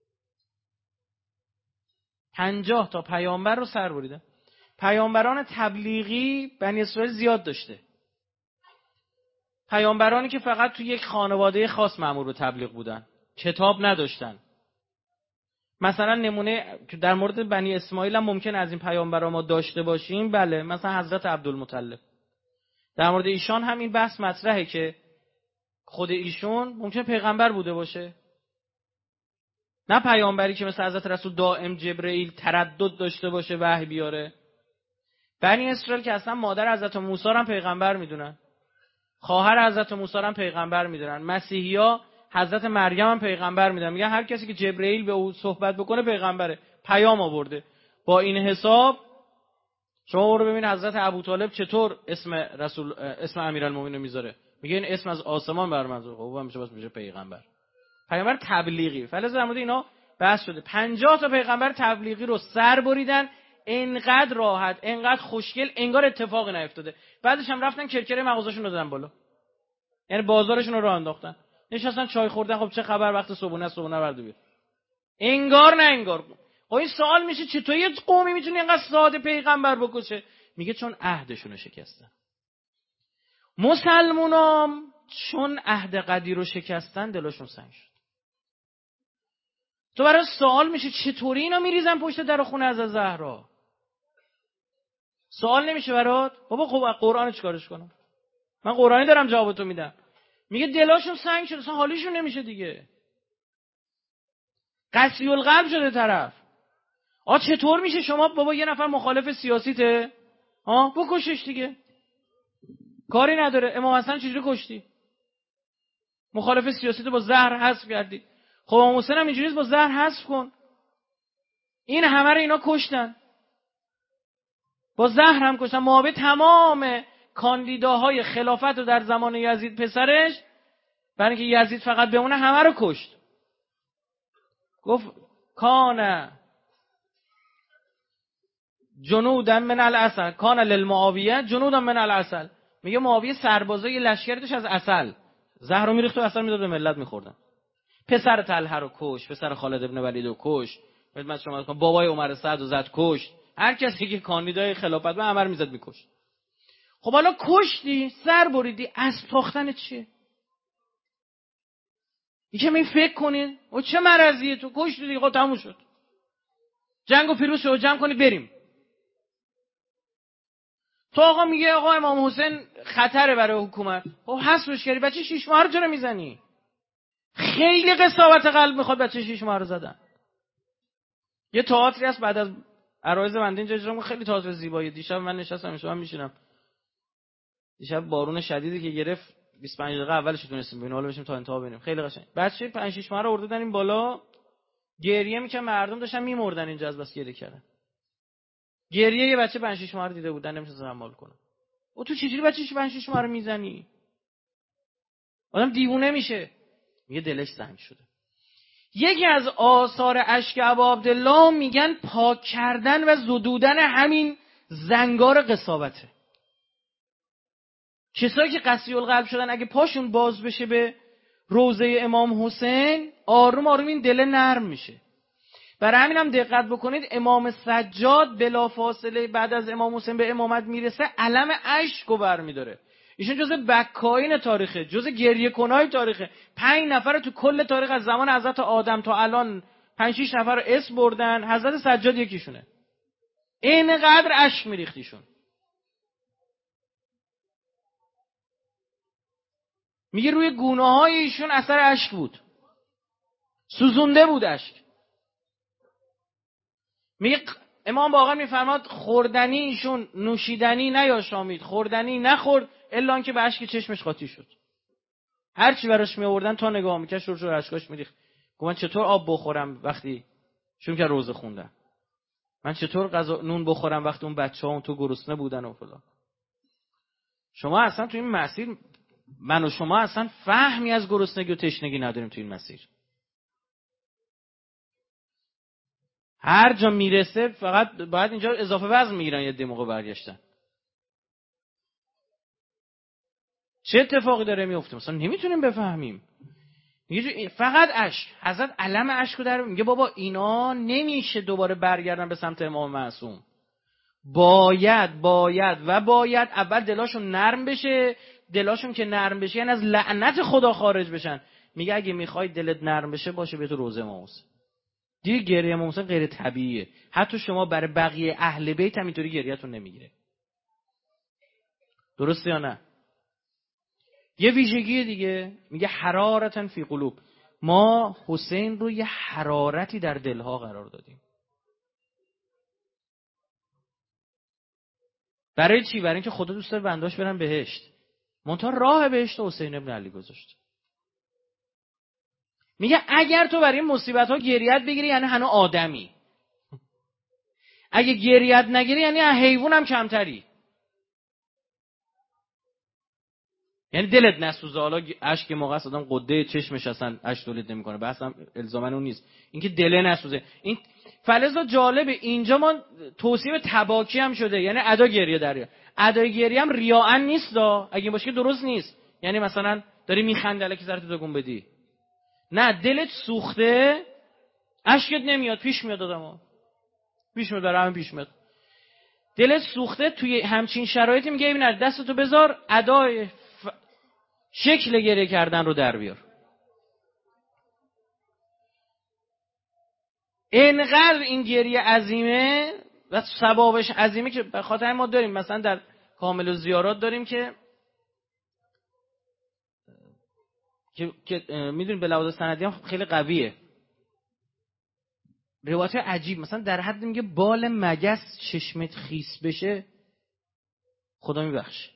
50 تا پیامبر رو سر بریدن. پیامبران تبلیغی بنی اسرائیل زیاد داشته. پیامبرانی که فقط توی یک خانواده خاص مأمور به تبلیغ بودن، کتاب نداشتن. مثلا نمونه در مورد بنی اسماعیل هم ممکن از این پیامبران ما داشته باشیم. بله، مثلا حضرت عبدالمطلب. در مورد ایشان هم این بحث مطرحه که خود ایشون ممکن پیغمبر بوده باشه، نه پیامبری که مثل حضرت رسول دائم جبرئیل تردد داشته باشه وحی بیاره. بنی اسرائیل که اصلا مادر حضرت موسی هم پیغمبر میدونن، خواهر حضرت موسی هم پیغمبر میدونن، مسیحی‌ها حضرت مریم هم پیغمبر میدونن. میگن هر کسی که جبرئیل به او صحبت بکنه پیغمبره، پیام آورده. با این حساب شما رو ببین حضرت ابوطالب چطور اسم امیرالمومنین میذاره، میگه این اسم از آسمان برآمده، خب میشه بس میشه پیغمبر. پیامبر تبلیغی. فلذا در مورد اینا بحث شده. 50 تا پیغمبر تبلیغی رو سر بریدن، انقدر راحت، انقدر خوشگل، انگار اتفاقی نیفتاده. بعدش هم رفتن کرکره مغازه‌شون رو دادن بالا، یعنی بازارشون رو راه انداختن، نشستن چای خوردن. خب چه خبر وقت صبحونه برد بیار. انگار نه انگار. خب این سوال میشه چطور یه قومی میتونه اینقدر ساده پیغمبر بکشه؟ میگه چون عهدشون رو شکستن. مسلمونام چون عهد قدیر رو شکستن، دلشون سنگ شد. تو برای سوال میشه چطوری اینا میریزن پشت در خونه از زهرا؟ سوال نمیشه برات؟ بابا خب قرآن چیکارش کنم؟ من قرآنی دارم جوابتو میدم. میگه دلاشون سنگ شد، اصلا حالیشون نمیشه دیگه. قسی القلب شده طرف. چطور میشه شما بابا یه نفر مخالف سیاسیته بکشش دیگه، کاری نداره. امام حسن چجوری کشتی؟ مخالف سیاسیت با زهر حذف کردی. خب امام حسین هم اینجوریه، با زهر حذف کن. این همه رو اینا کشتن، با زهر هم کشتن. معاویه تمام کاندیداهای خلافت رو در زمان یزید پسرش، برای اینکه یزید فقط بمونه، همه رو کشت. گفت کان جنودا من العسل، کان للمعاویه جنودا من العسل. میگه معاویه سربازای لشکری داشت از عسل، زهر رو میریخت و عسل میداد به ملت میخوردن. پسر طلحه رو کشت، پسر خالد ابن ولید رو کشت، خدمت شما بابای عمر سعد رو زد کشت. هر کسی که کاندیدای خلافت به عمر میزد میکشت. خب حالا کشتی، سر بریدی، اسب تاختن چیه؟ یکم این فکر کنین و چه مرضیه؟ تو کشتی دیگه، تموم شد. جنگو پیروز شو، جمع کنی بریم. تو آقا میگه آقا امام حسین خطره برای حکومت، خب حذفش کردی، بچه 6 ماه رو چرا میزنی؟ خیلی قساوت قلب میخواد بچه 6 ماه رو زدن. یه تئاتری هست بعد از عرایض بنده اینجا اجرا می‌کنه، خیلی تئاتر زیبایی. دیشب من نشستم، شما میشینم، دیشب بارون شدیدی که گرفت 25 دقیقه اولش تونستیم ببینیم، حالا بشیم تا انتها ببینیم. خیلی قشنگ. بچه 5 6 ماه رو آوردن این بالا، گریه میکنن، مردم داشتن میمردن اینجا از بس گریه کردن. گریه یه بچه 5 6 ماه رو دیده بودن، نمیشه تحمل کنه. تو چجوری بچه 5 6 ماه رو میزنی؟ آدم دیوونه میشه. میگه دلش سنگ شده. یکی از آثار اشک ابا عبدالله میگن پاک کردن و زدودن همین زنگار قساوته. کسایی که قسی القلب شدن، اگه پاشون باز بشه به روضه امام حسین، آروم آروم این دل نرم میشه. برای همین هم دقت بکنید امام سجاد بلافاصله بعد از امام حسین به امامت میرسه علم اشکو برمیداره. ایشون جز بکاین تاریخه، جز گریه کنای تاریخه. 5 نفر تو کل تاریخ از زمان حضرت آدم تا الان 5-6 نفر رو اسم بردن، حضرت سجاد یکیشونه. اینقدر اشک میریختیشون. میگه روی گونه‌های ایشون اثر اشک بود، سوزونده بود اشک. میگه امام باقر میفرماد خوردنی ایشون نوشیدنی نیاشامید، خوردنی نخورد الا اینکه به اشک چشمش قاطی شد. هر چی براش می آوردن تا نگاه میکرد شور اشکاش میریخت. گفت من چطور آب بخورم وقتی چون که روزه خوندم؟ من چطور غذا نون بخورم وقتی اون بچه‌ها تو گرسنه بودن و فلان؟ شما اصلا تو این مسیر، من و شما اصلا فهمی از گرسنگی و تشنگی نداریم تو این مسیر. هر جا میرسه فقط باید اینجا اضافه وزن میگیرن، یه دی موقع برگشتن. چه اتفاقی داره میفته مثلا نمیتونیم بفهمیم. میگه فقط اشک. حضرت علم اشکو در میگه بابا اینا نمیشه دوباره برگردن به سمت امام معصوم. باید اول دلاشون نرم بشه. دلاشون که نرم بشه یعنی از لعنت خدا خارج بشن. میگه اگه میخوای دلت نرم بشه باشه به تو روزه امام حسین. دیگه گریه امام حسین غیر طبیعیه. حتی شما برای بقیه اهل بیت هم اینطوری گریه‌تون نمیگیره. درسته یا نه؟ یه ویژگی دیگه میگه حرارتن فی قلوب. ما حسین رو یه حرارتی در دلها قرار دادیم. برای چی؟ برای اینکه خدا دوست داره بنداش برن بهشت. منتها راه بهشت حسین ابن علی گذاشت. میگه اگر تو برای این مصیبت ها گریت بگیری یعنی هنوز آدمی. اگه گریت نگیری یعنی حیوان هم کمتری. یعنی دلت نسوزه. حالا اشک موقع است آدم قده چشمش اصلا اشک تولید نمیکنه، بحثم الزاما اون نیست. اینکه دل نسوزه. این فلزا جالبه اینجا ما توصیف تباکی هم شده، یعنی ادا گریه دریا. ادای گریه هم ریاء نیست اگه باشه که درست نیست. یعنی مثلا داری میخندی الکی سرت دگون بدی. نه، دلت سوخته اشکت نمیاد. پیش میاد آدمو. پیش میاد، برام پیش میاد. دلت سوخته توی همچین شرایطی میگه ببین دستتو بذار ادای شکل گریه کردن رو در بیار. اینقدر این گریه عظیمه و ثوابش عظیمه که به خاطر ما داریم مثلا در کامل و زیارات داریم که میدونیم به لحاظ سندی هم خیلی قویه. روایت عجیب مثلا در حد میگه بال مگس چشمت خیس بشه خدا میبخشه.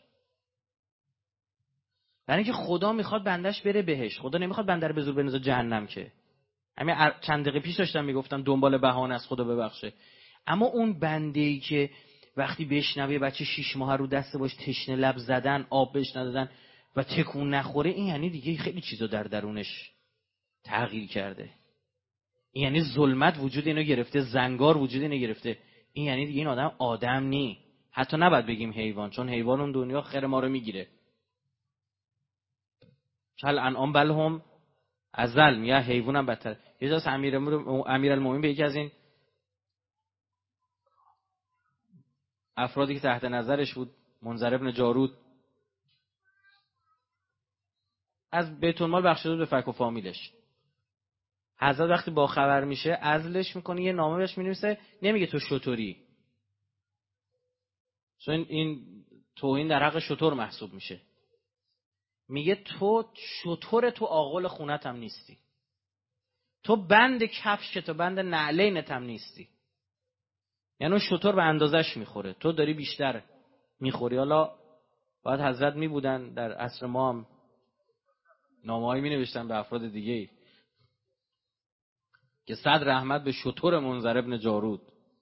برای اینکه خدا میخواد بندش بره بهش. خدا نمیخواد بنده رو به زور بندازه جهنم. که همین چند دقیقه پیش داشتم میگفتم دنبال بهانه است خدا ببخشه. اما اون بنده‌ای که وقتی بشنوه بچه 6 ماه رو دست باش تشنه لب زدن، آب بهش ندادن و تکون نخوره، این یعنی دیگه خیلی چیزا در درونش تغییر کرده. این یعنی ظلمت وجود اینو گرفته، زنگار وجود اینو گرفته. این یعنی دیگه این آدم آدم نی. حتی نباید بگیم حیوان، چون حیوان اون دنیا خیر ما رو میگیره. کل انعام بل هم ازل، میگه حیوانم بدتر. یه جاست امیرالمومنین به یکی از این افرادی که تحت نظرش بود، منذر بن جارود، از بیت المال بخشیده به فک و فامیلش. حضرت وقتی با خبر میشه عزلش میکنه، یه نامه بهش مینویسه، نمیگه تو شتری، چون این توهین در حق شتر محسوب میشه. میگه تو شتر، تو آغل خونت هم نیستی، تو بند کفش تو بند نعلینت هم نیستی. یعنی اون شتر به اندازش میخوره، تو داری بیشتر میخوری. حالا باید حضرت میبودن در عصر ما هم نامه‌هایی مینوشتن به افراد دیگه که صد رحمت به شتر منذر ابن جارود.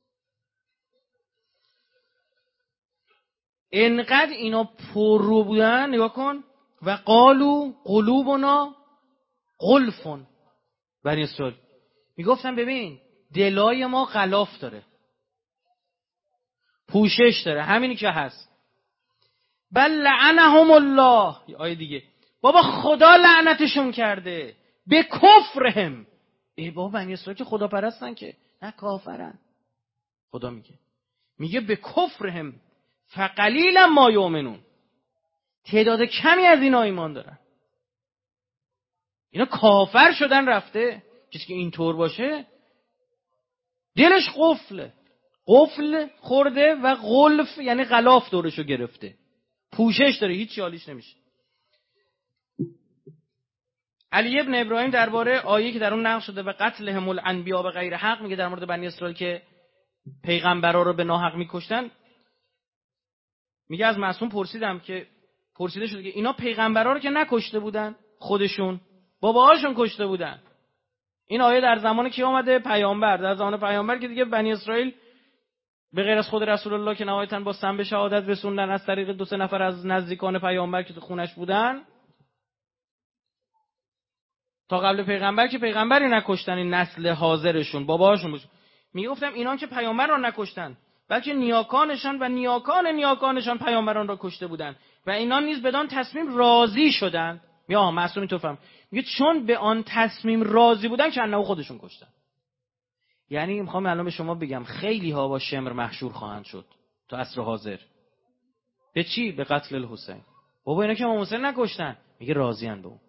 انقدر اینا پر رو بودن، نگاه کن، و قالو قلوبنا غلفون. بنی اسرائیل میگفتن ببین دلای ما غلاف داره، پوشش داره، همینی که هست. بل لعنهم الله. آیه دیگه، بابا خدا لعنتشون کرده به کفرهم. ای بابا بنی اسرائیل که خدا پرستن که نه کافرن. خدا میگه به کفرهم فقلیلا ما یؤمنون، تعداد کمی از اینا ایمان دارن. اینا کافر شدن رفته. کسی که اینطور باشه دلش قفل خورده و غلف یعنی غلاف دورشو گرفته، پوشش داره، هیچ حالیش نمیشه. علی ابن ابراهیم درباره آیه‌ای که در اون نقل شده و قتلهم الانبیاء به غیر حق میگه در مورد بنی اسرائیل که پیغمبرا رو به ناحق میکشتن، میگه از معصوم پرسیده شده که اینا پیغمبرا رو که نکشته بودن، خودشون باباهاشون کشته بودن. این آیه در زمان کی اومده؟ پیامبر. در زمان پیامبر که دیگه بنی اسرائیل به غیر از خود رسول الله که نهایتاً با سم به شهادت رسوندن از طریق 2-3 نفر از نزدیکان پیامبر که تو خونش بودن، تا قبل پیغمبر که پیغمبری نکشتن این نسل حاضرشون باباهاشون بود. میگفتم اینا که پیامبر رو نکشتن بلکه نیاکانشان و نیاکانشان پیامبران را کشته بودند و اینا نیز بدان تصمیم راضی شدند. یا معصومی تو فهم میگه چون به آن تصمیم راضی بودن که انه خودشون کشتن. یعنی میخوام الان به شما بگم خیلی ها با شمر محشور خواهند شد تو عصر حاضر. به چی؟ به قتل الحسین. بابا اینا که امام حسین نکشتن، میگه راضی ان به اون.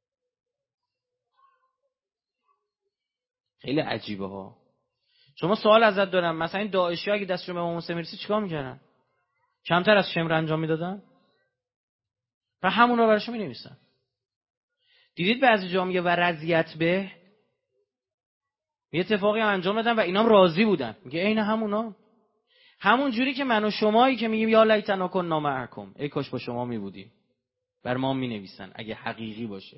خیلی عجیبه ها. شما سوال ازت دارم، مثلا این داعشی اگه دستشون به امام حسین میرسید چیکار میکردن؟ کمتر از شمر انجام میدادن؟ و همون رو براشون مینویسن. دیدید بعضی جا میگه و رضیت به، یه اتفاقی هم انجام دادن و اینام راضی بودن، میگه عین همونا. همون جوری که من و شمایی که میگیم یا لیتنا کنا معکم، ای کاش با شما میبودیم، بر ما مینویسن اگه حقیقی باشه.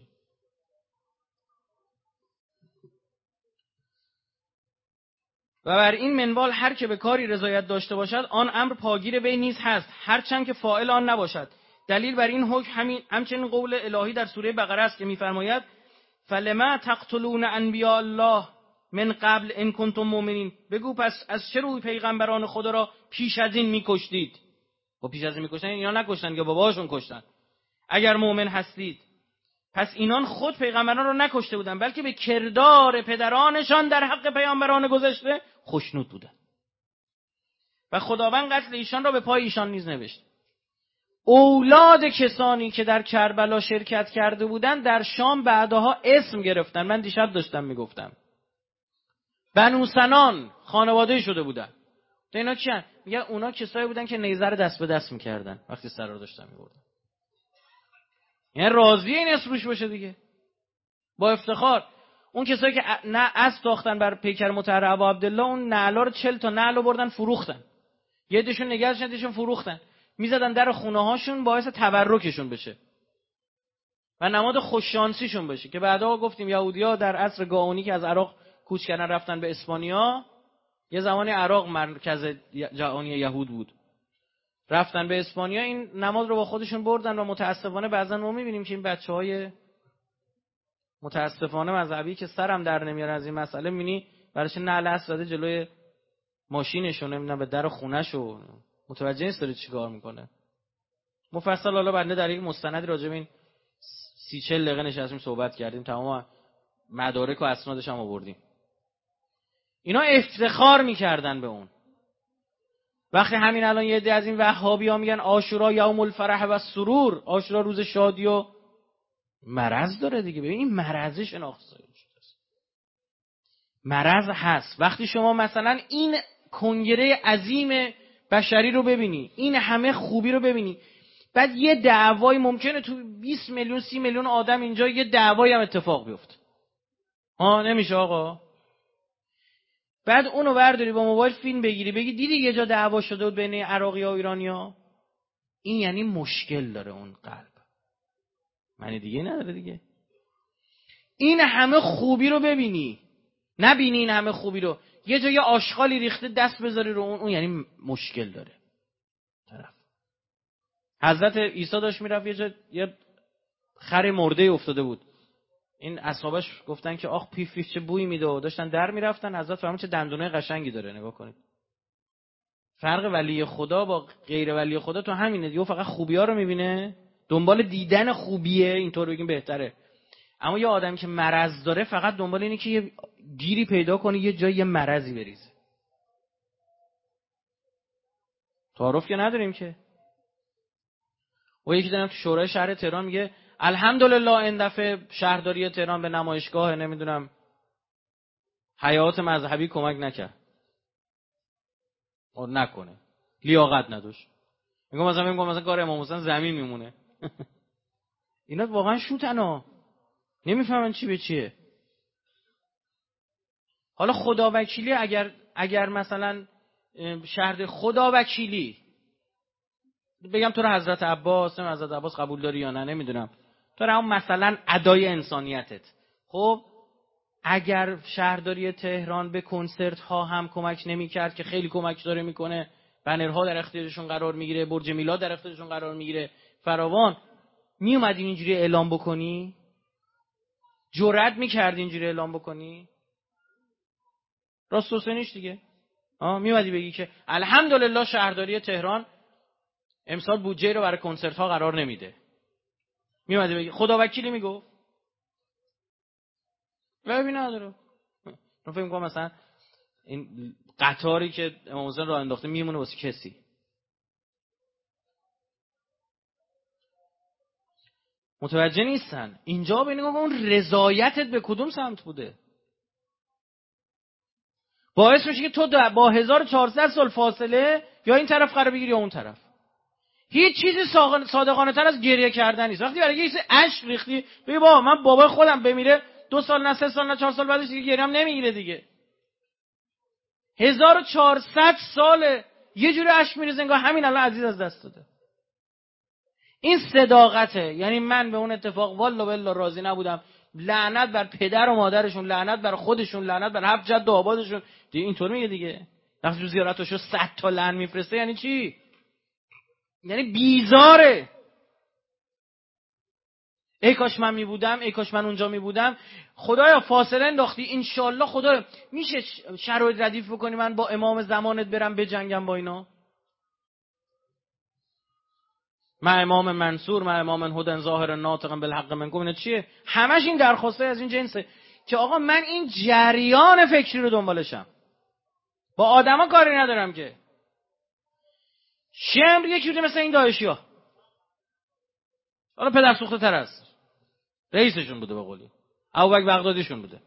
و بر این منوال هر که به کاری رضایت داشته باشد آن امر پاگیر وی نیز هست، هرچند که فاعل آن نباشد. دلیل بر این حکم همچنین قول الهی در سوره بقره است که میفرماید فلما تقتلون انبیاء الله من قبل ان کنتم مؤمنین. بگو پس از چه روی پیغمبران خدا را پیش از این میکشتید؟ و پیش از این میکشتن اینا نکشتن یا باباشون کشتن. اگر مؤمن هستید. پس اینان خود پیغمبران را نکشته بودند بلکه به کردار پدرانشان در حق پیامبران گذشته خوشنود بودند و خداوند قتل ایشان را به پای ایشان نیز نوشت. اولاد کسانی که در کربلا شرکت کرده بودند در شام بعدها اسم گرفتن. من دیشب داشتم میگفتم بنو سنان خانواده شده بودن. تو اینا چی هن؟ میگن اونا کسایی بودن که نیزه رو دست به دست میکردن وقتی سر رو داشتن میبردن. یعنی راضی این اسم روش باشه دیگه با افتخار. اون کسایی که نه اسب تاختن بر پیکر مطهر ابا عبدالله، اون نعلا رو 40 تا نعل بردن فروختن، یه دشون نگهش ندیشون فروختن، میزدن در خونه هاشون باعث تبرکشون بشه و نماد خوششانسیشون بشه. که بعدا گفتیم یهودی‌ها در عصر گاونی که از عراق کوچ کردن رفتن به اسپانیا، یه زمانی عراق مرکز جهانی یهود بود، رفتن به اسپانیا این نماد رو با خودشون بردن و متاسفانه بعضا ما میبینیم که این بچهای متاسفانه مذهبی که سرم در نمیارن از این مسئله، میبینی براش نعل اسوده جلوی ماشینشون، نمیدونم به در خونه‌شو، متوجه نیست داره چیکار میکنه. مفصل حالا بنده در یک مستندی راجع به این 30-40 دقیقه نشستیم صحبت کردیم، تمام مدارک و اسنادش هم آوردیم. اینا افتخار میکردن به اون. وقتی همین الان یه عده از این وهابی‌ها میگن عاشورا یوم الفرح و سرور، عاشورا روز شادی و مرض داره دیگه. ببین این مرض شناخته شده است، مرض هست. وقتی شما مثلا این کنگره عظیم بشری رو ببینی، این همه خوبی رو ببینی، بعد یه دعوای ممکنه تو 20 میلیون 30 میلیون آدم اینجا یه دعوایی هم اتفاق بیفته، نمیشه آقا. بعد اونو برداری با موبایل فیلم بگیری بگی دیدی یه جا دعوا شده بود بین عراقی‌ها و ایرانی‌ها، این یعنی مشکل داره اون قلب، معنی دیگه نداره دیگه. این همه خوبی رو ببینی، نبینی این همه خوبی رو، یه جا یه آشغالی ریخته دست بذاری رو اون یعنی مشکل داره طرف. حضرت عیسی داشت میرفت، یه جا یه خر مرده افتاده بود، این اصحابش گفتن که آخ پیف پیف چه بوی میده و داشتن در میرفتن. حضرت فرمود چه دندونه قشنگی داره، نگاه کنید. فرق ولی خدا با غیر ولی خدا تو همینه دیگه، فقط خوبی‌ها رو میبینه، دنبال دیدن خوبیه، اینطور بگیم بهتره. اما یه آدمی که مرض داره فقط دنبال اینه که یه گیری پیدا کنه، یه جای یه مرضی بریزه. تعارف که نداریم که. و یکی دارم تو شورای شهر تهران میگه الحمدلله این دفعه شهرداری تهران به نمایشگاه نمیدونم حیات مذهبی کمک نکرد. و نکنه. لیاقت نداشت. میگم مثلا کار امام حسین زمین میمونه. اینا واقعا شوتنا. نمیفهمن چی به چیه. حالا خداوکیلی اگر مثلا شهر خداوکیلی بگم تو رو حضرت عباس قبول داری یا نه نمیدونم، تو رو هم مثلا ادای انسانیتت. خب اگر شهرداری تهران به کنسرت ها هم کمک نمیکرد که خیلی کمک داره میکنه، بنرها در اختیارشون قرار میگیره، برج میلاد در اختیارشون قرار میگیره، فراوان، میومدی اینجوری اعلام بکنی؟ جرأت میکردی اینجوری اعلام بکنی؟ راست حسینیش دیگه. میومدی بگی که الحمدلله شهرداری تهران امسال بودجه رو برای کنسرت ها قرار نمیده. میومدی بگی خداوکیلی میگفت؟ ببین نداره. من فکر می‌کنم مثلا این قطاری که امام حسین راه انداخته میمونه واسه کسی. متوجه نیستن. اینجا به نگاه اون رضایتت به کدوم سمت بوده؟ باعث میشه که تو با 1400 سال فاصله یا این طرف قرار بگیری یا اون طرف. هیچ چیزی صادقانه تر از گریه کردن نیست. وقتی برای یه چیز اشک ریختی بگی بابا من بابای خودم بمیره 2 سال نه 3 سال نه 4 سال بعدش دیگه گریه‌ام نمیگیره دیگه. 1400 ساله یه جوری اشک میریزه انگار همین الان عزیز از دست داده. این صداقته. یعنی من به اون اتفاق والله بالله راضی نبودم. لعنت بر پدر و مادرشون، لعنت بر خودشون، لعنت بر 7 جد و آبادشون. دیگه اینطور میگه دیگه. وقتی تو زیارتشو 100 تا لعن میفرسته یعنی چی؟ یعنی بیزاره. ای کاش من میبودم، ای کاش من اونجا میبودم. خدایا فاصله انداختی، انشالله خدایا میشه شرایط ردیف بکنی من با امام زمانت برم بجنگم با اینا. من امام منصور، من امام هدن ظاهر ناطقا بالحق منکم. اینا چیه؟ همش این درخواسته از این جنسه که آقا من این جریان فکری رو دنبالشم. با آدما کاری ندارم که. شمر یکی بوده مثل این داعشیا. حالا پدر سوخته تر است. رئیسشون بوده به قولی. ابوبکر بغدادیشون بوده.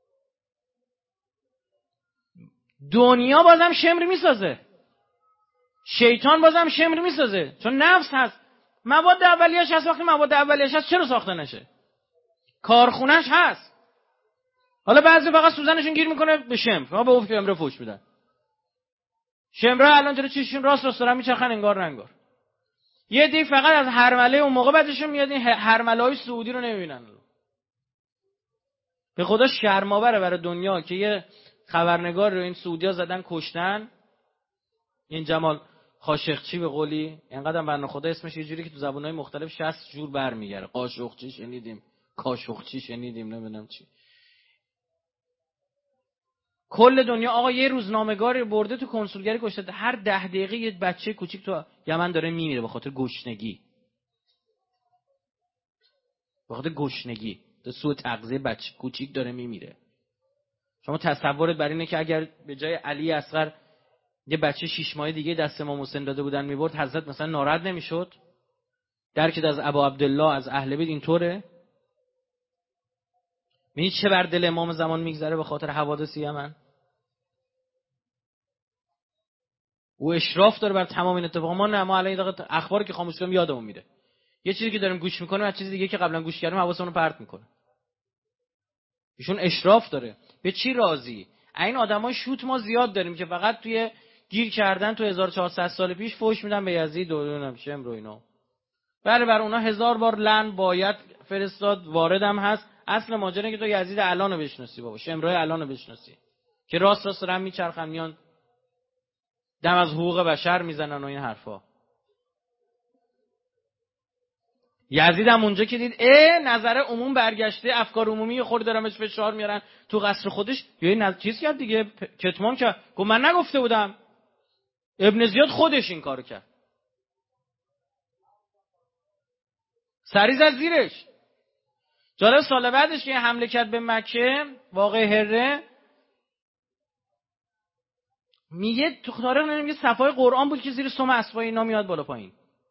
دنیا بازم شمر میسازه. شیطان بازم شمر میسازه. چون نفس هست. مواد اولیه‌اش هست. وقتی مواد اولیه‌اش هست چرا ساخته نشه؟ کارخونه‌اش هست. حالا بعضی فقط سوزنشون گیر میکنه به شمر. ما به اون شمر فوش میدن. شمرها الان جلوی چششون راست دارن میچرخن انگار ننگار. یه دی فقط از هرمله اون موقع بعدشون میاد این هرمله‌های سعودی رو نمیبینن. به خدا شرم‌آوره برای دنیا که یه خبرنگار رو این سعودی‌ها زدن کشتن. این جمال خاشقچی به قولی اینقدر بنده خدا اسمش یه جوری که تو زبان‌های مختلف 60 جور برمیگره. قاشقچی شنیدیم، کاشقچی شنیدیم، نمیدونم چی. کل دنیا آقا یه روزنامه‌گاری برده تو کنسولگری کشته. هر 10 دقیقه یه بچه کوچیک تو یمن داره میمیره به خاطر گشنگی. به خاطر گشنگی، به سوء تغذیه بچه کوچیک داره میمیره. شما تصورت بر اینه که اگر به جای علی اصغر یه بچه 6 ماهه دیگه دست امام حسین داده بودن میبرد، حضرت مثلا ناراحت نمیشد؟ درکت از ابا عبدالله از اهل بیت اینطوره؟ ببینید چه بر دل امام زمان میگذره به خاطر حوادث یمن. او اشراف داره بر تمام این اتفاقات. ما نه، ما الان دقیقاً اخباری که خاموش کنیم یادمون میره. یه چیزی که داریم گوش میکنیم از چیز دیگه که قبلا گوش کردیم حواسمون رو پرت میکنه. ایشون اشراف داره. به چی راضی؟ این آدمای شوت ما زیاد داریم که فقط توی گیر کردن تو 1400 سال پیش فوش میدن به یزید و نمیدونم شمر و اینا. بله بر اونا 1000 بار لعن باید فرستاد، واردم هست. اصل ماجرا که تو یزید الانو بشناسی بابا، شمرای الانو بشناسی که راست رم میچرخن میان دم از حقوق بشر میزنن و این حرفا. یزید هم اونجا که دید نظر عموم برگشته، افکار عمومی خود دارمش فشار میارن تو قصر خودش، یا این چیز کرد دیگه، کتمان کرد، گفت من نگفته بودم. ابن زیاد خودش این کارو کرد، سری زد زیرش. جالب سال بعدش که حمله کرد به مکه، واقعه هره، میگه تو تاریخ میگه صفای قرآن بود که زیر سم اسبای اینا میاد بالا پایین.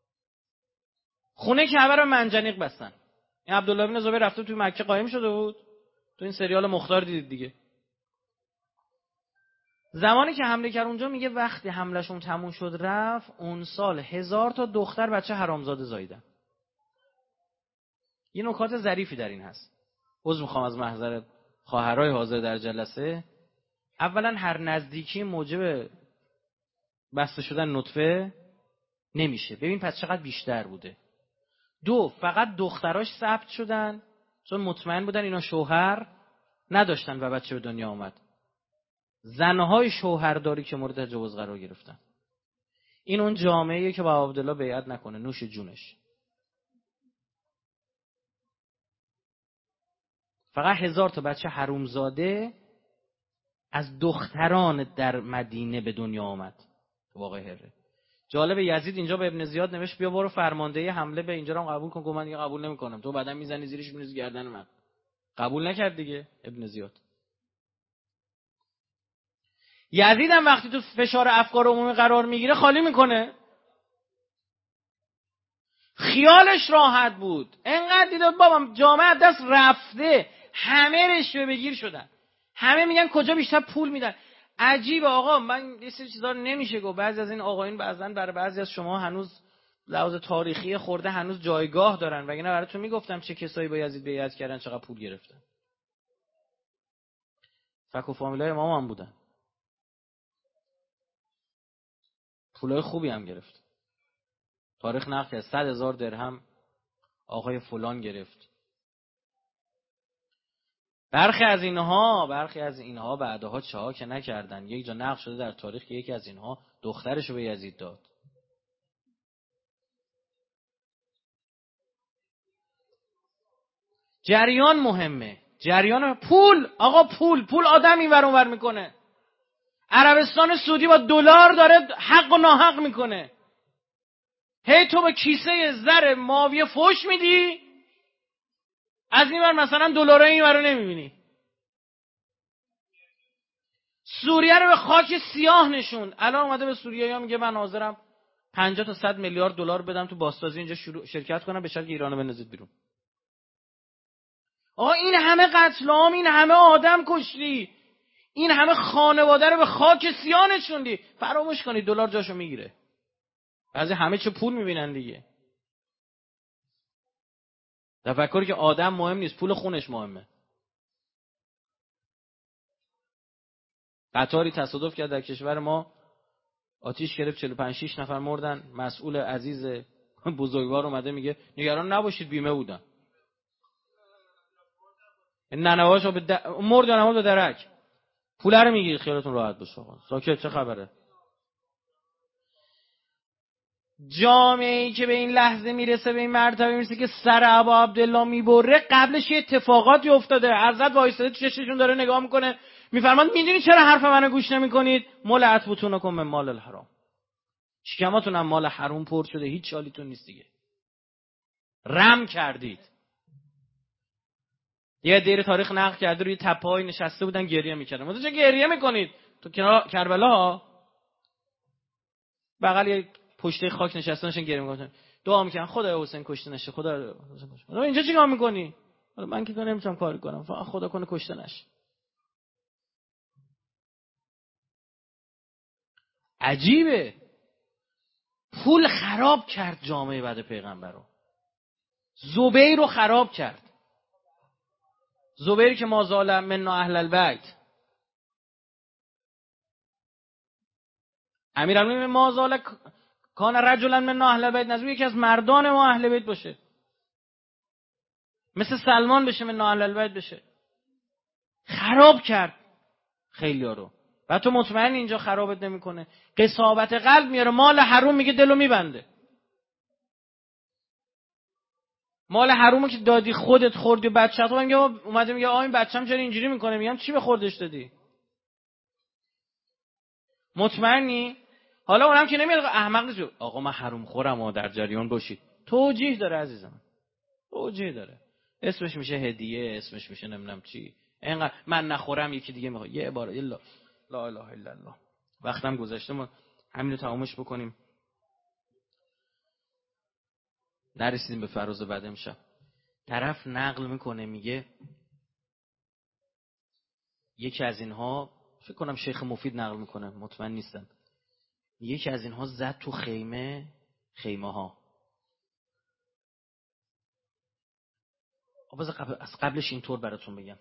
خونه کعبه رو منجنیق بستن. این عبدالله بن زبیر رفته توی مکه قایم شده بود. تو این سریال مختار دیدید دیگه. زمانی که حمله کرد اونجا، میگه وقتی حملهشون تموم شد رفت، اون سال 1000 تا دختر بچه حرامزاده زاییدن. یه نکات ظریفی در این هست. عذر میخوام از محضر خواهرای حاضر در جلسه. اولا هر نزدیکی موجب بسته شدن نطفه نمیشه. ببین پس چقدر بیشتر بوده. دو، فقط دختراش ثبت شدن چون مطمئن بودن اینا شوهر نداشتن و بچه به دنیا آمد. زنهای شوهرداری که مورد تجاوز قرار گرفتن. این اون جامعه‌ایه که با عبدالله بیعت نکنه، نوش جونش. فقط 1000 تا بچه حرومزاده از دختران در مدینه به دنیا آمد. واقع هره. جالب، یزید اینجا به ابن زیاد نوشت بیا برو فرماندهی حمله به اینجا رو قبول کن. گفت من دیگه قبول نمی‌کنم. تو بعداً میزنی زیرش می‌ریزی گردن من. قبول نکرد دیگه ابن زیاد. یزید هم وقتی تو فشار افکار عمومی قرار میگیره خالی میکنه. خیالش راحت بود. انقدر دیده بابا جامعه دست رفته، همه رشوه بگیر شدن، همه میگن کجا بیشتر پول میدن. عجیبه آقا، من یه سری چیزا نمیشه گفت. بعضی از این آقایون بعضن برای بعضی از شما هنوز لحاظ تاریخی خورده هنوز جایگاه دارن، وگرنه براتون میگفتم چه کسایی با یزید بیعت کردن، چقدر پول گرفتن. فک و فامیلای امام هم بودن، پولای خوبی هم گرفت. تاریخ نقل کرد 100,000 درهم آقای فلان گرفت. برخی از اینها بعدها چها که نکردن. یک جا نقل شده در تاریخ که یکی از اینها دخترش رو به یزید داد. جریان مهمه. جریان پول. آقا پول آدم اینور اونور میکنه. عربستان سعودی با دلار داره حق و ناحق میکنه. هی تو با کیسه زر ماویه فوش میدی، از اینور مثلا دلارای اینور رو نمیبینی. سوریه رو به خاک سیاه نشوند. الان اومده به سوریه‌ها میگه من حاضرم 50 تا 100 میلیارد دلار بدم تو بازسازی اینجا شرکت کنم، به شرط ایرانو بندازید بیرون. آقا این همه قتل عام، این همه آدم کشتی، این همه خانواده رو به خاک سیاه نشوندی. فراموش کنید دلار جاشو میگیره. بعضی همه چه پول میبینن دیگه. تفکری که آدم مهم نیست، پول خونش مهمه. قطاری تصادف کرد در کشور ما، آتیش گرفت، 45-6 نفر مردن. مسئول عزیز بزرگوار اومده میگه نگران نباشید بیمه بودن. ننواشو مرد یا نمرد به درک. پول رو میگیرید خیالتون راحت باشه. ساکت، چه خبره؟ جامعه‌ای که به این لحظه میرسه، به این مرتبه میرسه که سر ابا عبدالله میبره، قبلش یه اتفاقاتی افتاده. حضرت وایساده تو چشمشون داره نگاه میکنه، میفرماد میدونی چرا حرف منو گوش نمیکنید؟ ملعت بطونکم من مال الحرام. شکماتون هم مال حرام پر شده، هیچ حالیتون نیست دیگه. رم کردید. یه دیر تاریخ نقل کرده روی تپه‌های نشسته بودن گریه میکردن. مثلا چه گریه میکنید؟ تو کنار کربلا بغل یه پشته خاک نشسته نشن گریه میکنن، دعا میکنن خدا حسین کشته نشه، خدا حسین کشته نشه. اینجا چیکار میکنی؟ من که نمیتونم کاری کنم، فقط خدا کنه کشته نشه. عجیبه. پول خراب کرد جامعه بعد پیغمبر رو. زبیر رو خراب کرد. زبیر که ما زال منا اهل البیت، امیرالمومنین ما زال کان رجلا منا اهل البیت، نظر یکی از مردان ما اهل بیت باشه، مثل سلمان بشه، منا اهل البیت بشه. خراب کرد خیلی‌ها رو. و تو مطمئن اینجا خرابت نمیکنه؟ قساوت قلب میاره، مال حروم میگه دلو میبنده. مال حرومو که دادی خودت خوردی و بچه‌ت میگه، اومده میگه آ این بچه‌م چرا اینجوری میکنه؟ میگم چی به خوردش دادی؟ مطمئنی؟ حالا اونم که نمیاد احمق نیست آقا من حروم خورم و در جریان باشید. توجیه داره عزیزم، توجیه داره. اسمش میشه هدیه، اسمش میشه نمیدونم چی. اینقدر من نخورم یکی دیگه میخواد. یه عبارت لا اله الا الله. وقتم گذشته، ما همینو تمامش بکنیم. نرسیدیم به فراز بعد امشب. طرف نقل میکنه میگه یکی از اینها، فکر کنم شیخ مفید نقل میکنه، مطمئن نیستم، یکی از اینها زد تو خیمه ها. از قبلش اینطور براتون بگم،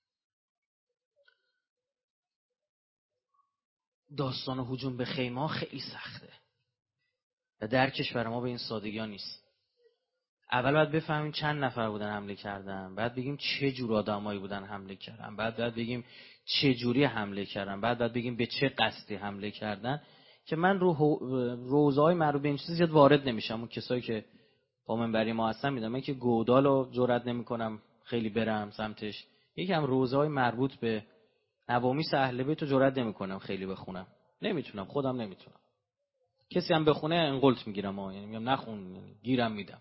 داستان هجوم به خیمه ها خیلی سخته و درکش برای ما به این سادگی ها نیست. اول باید بفهمیم چند نفر بودن حمله کردن، بعد بگیم چه جور آدمایی بودن حمله کردن، بعد بگیم چه جوری حمله کردن، بعد بگیم به چه قصدی حمله کردن. که من رو روزهای مربوط به این چیز زیاد وارد نمیشم. اون کسایی که با منبری ما هستن میدونم، من که گودالو جرئت نمیکنم خیلی برم سمتش. یکم روزهای مربوط به نوامیس اهل بیت رو جرئت نمیکنم خیلی بخونم، نمیتونم، خودم نمیتونم. کسی هم بخونه انقلت میگیرم، یعنی میگم نخون، یعنی گیرم میدم.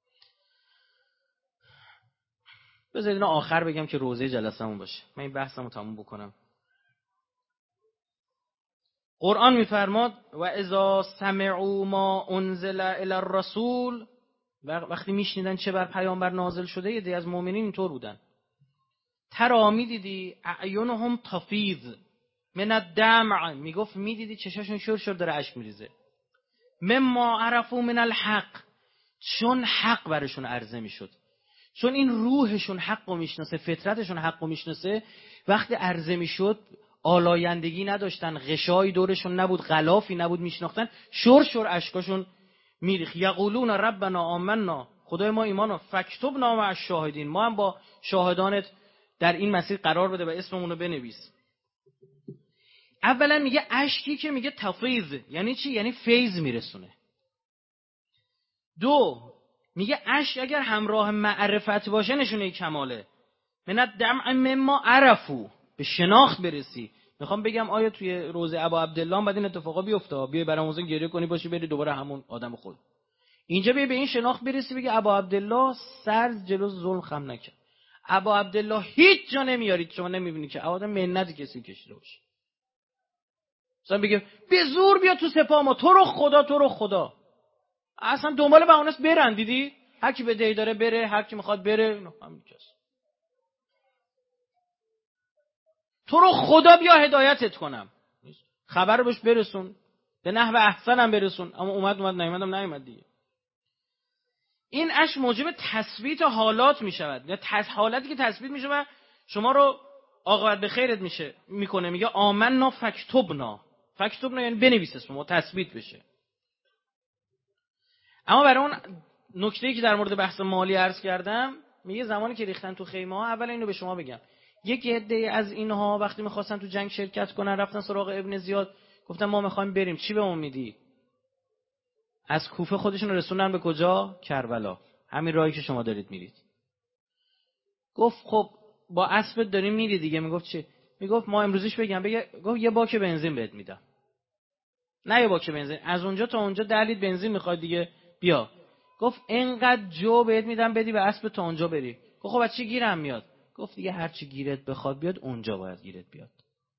بذارید اینو آخر بگم که روزه جلسمون باشه. من این بحثمو تموم بکنم. قرآن میفرماد و اذا سمعوا ما انزل الی الرسول، وقتی میشنیدن چه بر پیامبر نازل شده، یه دی از مؤمنین اینطور بودن. ترا میدیدی اعینهم تفیض من الدمع، میگفت میدیدی چشاشون شور داره اشک میریزه. مما عرفوا من الحق، چون حق برشون عرضه میشد، چون این روحشون حقو میشناسه، فطرتشون حقو میشناسه. وقتی عرضه میشد آلایندگی نداشتن، غشایی دورشون نبود، غلافی نبود، میشناختن. شور اشکاشون میریخت. یقولون ربنا آمنا، خدای ما ایمانو، فاکتبنا مع الشاهدین، ما هم با شاهدانت در این مسیر قرار بده و اسممون رو بنویس. اولا میگه اشکی که میگه تفیض یعنی چی؟ یعنی فیض میرسونه. دو، میگه اشک اگر همراه معرفت باشه نشونه کماله. من الدمع مما عرفو، به شناخت برسی. میخوام بگم آیا توی روزه ابا عبدالله بعد این اتفاقا بیفته؟ بیای برامون گریه کنی باشی بری دوباره همون آدم خود. اینجا بیای به این شناخت برسی بگی ابا عبدالله سر جلو ظلم خم نکرد. ابا عبدالله هیچ جا نمیارید شما نمیبینی که آدم منت کسی کشیده باشه. مثلا بگه به زور بیا تو سپاه ما، تو رو خدا. اصلا دنبال بهونه است برن. دیدی هر کی به دی داره بره، هر کی میخواد بره، همین کس. تو رو خدا بیا هدایتت کنم، خبر رو بهش برسون، به نحو احسنم برسون. اما اومد نیومد دیگه. این اش موجب تثبیت حالات میشود. یا حالتی که تثبیت میشه و شما رو عاقبت به خیرت میکنه. میگه آمنا فاکتبنا یعنی بنویس اسم ما، تثبیت بشه. اما برای اون نکته‌ای که در مورد بحث مالی عرض کردم، میگه زمانی که ریختن تو خیمه ها، اول اینو به شما بگم، یک عده از اینها وقتی می‌خواستن تو جنگ شرکت کنن رفتن سراغ ابن زیاد، گفتن ما می‌خوایم بریم، چی به ما میدی؟ از کوفه خودشون رسوندن به کجا؟ کربلا، همین راهی که شما دارید میرید. گفت خب با اسب داریم میری دیگه. میگفت چی؟ میگفت ما امروزش بگم گفت یه باک بنزین بهت میدم. نه یه باک بنزین، از اونجا تا اونجا 10 لیتر بنزین میخواد دیگه، بیا. گفت اینقدر جو بهت میدم بدی به اسب تا اونجا بری. گفت خب از چی گیرم میاد؟ گفت دیگه هر چی گیرت بخواد بیاد اونجا باید گیرت بیاد.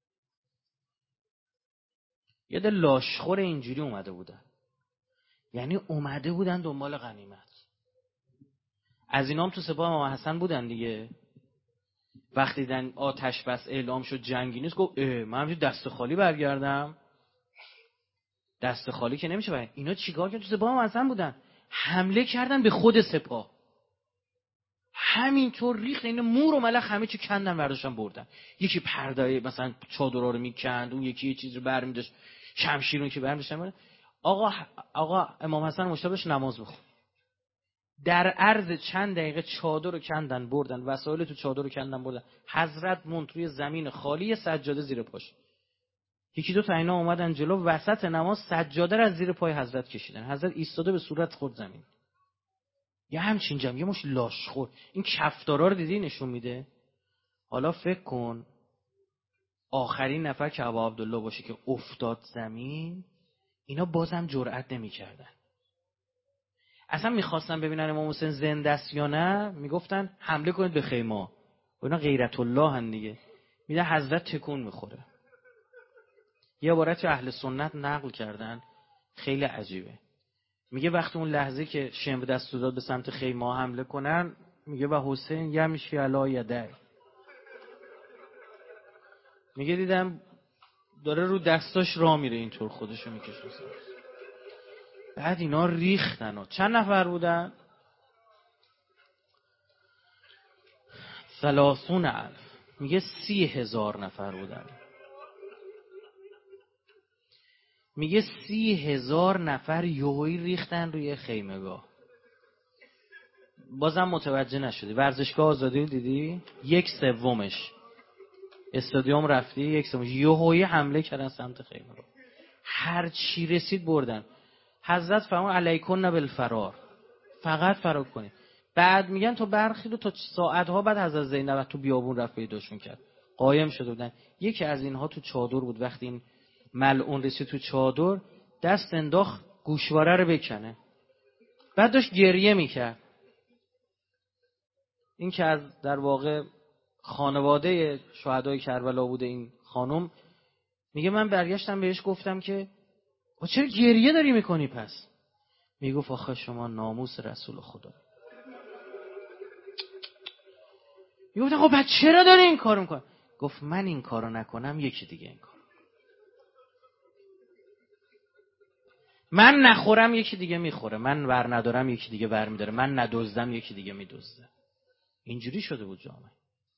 یه ده لاشخور اینجوری اومده بودن، یعنی اومده بودن دنبال غنیمت. از اینام تو سپاه امام حسن بودن دیگه. وقتی دیدن آتش بس اعلام شد جنگی نیست، گفت من همینجوری دست خالی برگردم؟ دست خالی که نمیشه. باید اینا چیکار کردن؟ تو سپاه امام حسن بودن، حمله کردن به خود سپاه، همینطور ریخت. این مور و ملخ همه چی کندن برداشتن بردن. یکی پردای مثلا چادرها رو میکند، اون یکی یه چیز رو برمی‌داشت، شمشیر رو که برمی‌داشتن. آقا امام حسن مشتبهش نماز بخون. در عرض چند دقیقه چادر رو کندن بردن، وسایل تو چادر رو کندن بردن. حضرت موند روی زمین خالی، سجاده زیر پاش. یکی دو تا اینا اومدن جلو، وسط نماز سجاده رو از زیر پای حضرت کشیدن. حضرت ایستاده به صورت خورد زمین. یه همچین جمعیه مش لاشخور. این کفتارا رو دیدی نشون میده. حالا فکر کن آخرین نفر که ابا عبدالله باشه که افتاد زمین، اینا بازم جرئت نمی‌کردن. اصلا میخواستن ببینن امام حسین زنده است یا نه، میگفتن حمله کنید به خیمه. و اینا غیرت الله هن دیگه. میده حضرت تکون میخوره. یه عبارت اهل سنت نقل کردن خیلی عجیبه. میگه وقتی اون لحظه که شمر دست داد به سمت خیمه حمله کنن، میگه و حسین یمشی علی یدی، میگه دیدم داره رو دستاش راه میره اینطور خودشو میکشه. بعد اینا ریختن. و چند نفر بودن؟ 30,000. میگه 30,000 نفر بودن. میگه 30,000 نفر یهویی ریختن روی خیمه‌گاه. بازم متوجه نشدی. ورزشگاه آزادی دیدی؟ 1/3 استادیوم رفتی، 1/3 یهویی حمله کردن سمت خیمه‌گاه. هر چی رسید بردن. حضرت فرمود علیکن بالفرار، فقط فرار کنید. بعد میگن تو برخی تا ساعت‌ها بعد حضرت زینب تو بیابون رفت پیداشون کرد. قایم شده بودن. یکی از اینها تو چادر بود. وقتی این ملعون رسید تو چادر، دست انداخت گوشواره رو بکنه. بعد داشت گریه میکرد. این که از در واقع خانواده شهدای کربلا بوده این خانم، میگه من برگشتم بهش گفتم که چرا گریه داری میکنی پس؟ میگفت آخه شما ناموس رسول خدا. میگفت خب بعد چرا داری این کارو میکنی؟ گفت من این کارو نکنم یکی دیگه این کار، من نخورم یکی دیگه میخوره، من ور ندارم یکی دیگه ور میداره، من ندزدم یکی دیگه میدزده. اینجوری شده بود جامعه.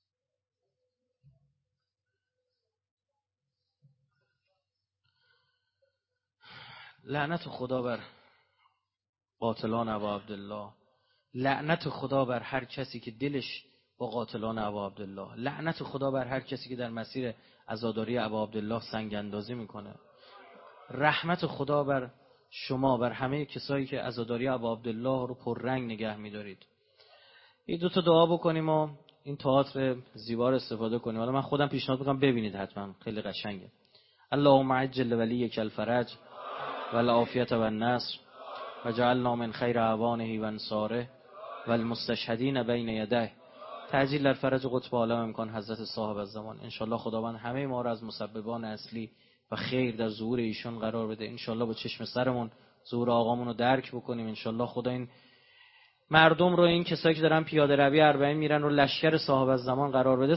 لعنت خدا بر قاتلان ابا عبدالله، لعنت خدا بر هر کسی که دلش با قاتلان ابا عبدالله، لعنت خدا بر هر کسی که در مسیر عزاداری ابا عبدالله سنگ اندازی میکنه. رحمت خدا بر شما، بر همه کسایی که عزاداری ابا عبدالله رو پررنگ نگه میدارید. این 2 تا دعا بکنیم و این تئاتر زیبا رو استفاده کنیم. حالا من خودم پیشنهاد میکنم ببینید، حتما خیلی قشنگه. اللهم عجل ولیک الفرج والعافیة والنصر وجعلنا من خیر اعوانه و انصاره والمستشهدین بین یدیه. تعجیل در فرج قطب عالم امکان حضرت صاحب الزمان. انشالله خداوند همه ما را از مسببان اصلی و خیر در ظهور ایشون قرار بده. انشالله با چشم سرمون ظهور آقامون رو درک بکنیم. انشالله خدا این مردم رو، این کسایی که دارن پیاده روی 40 میرن رو لشکر صاحب الزمان قرار بده.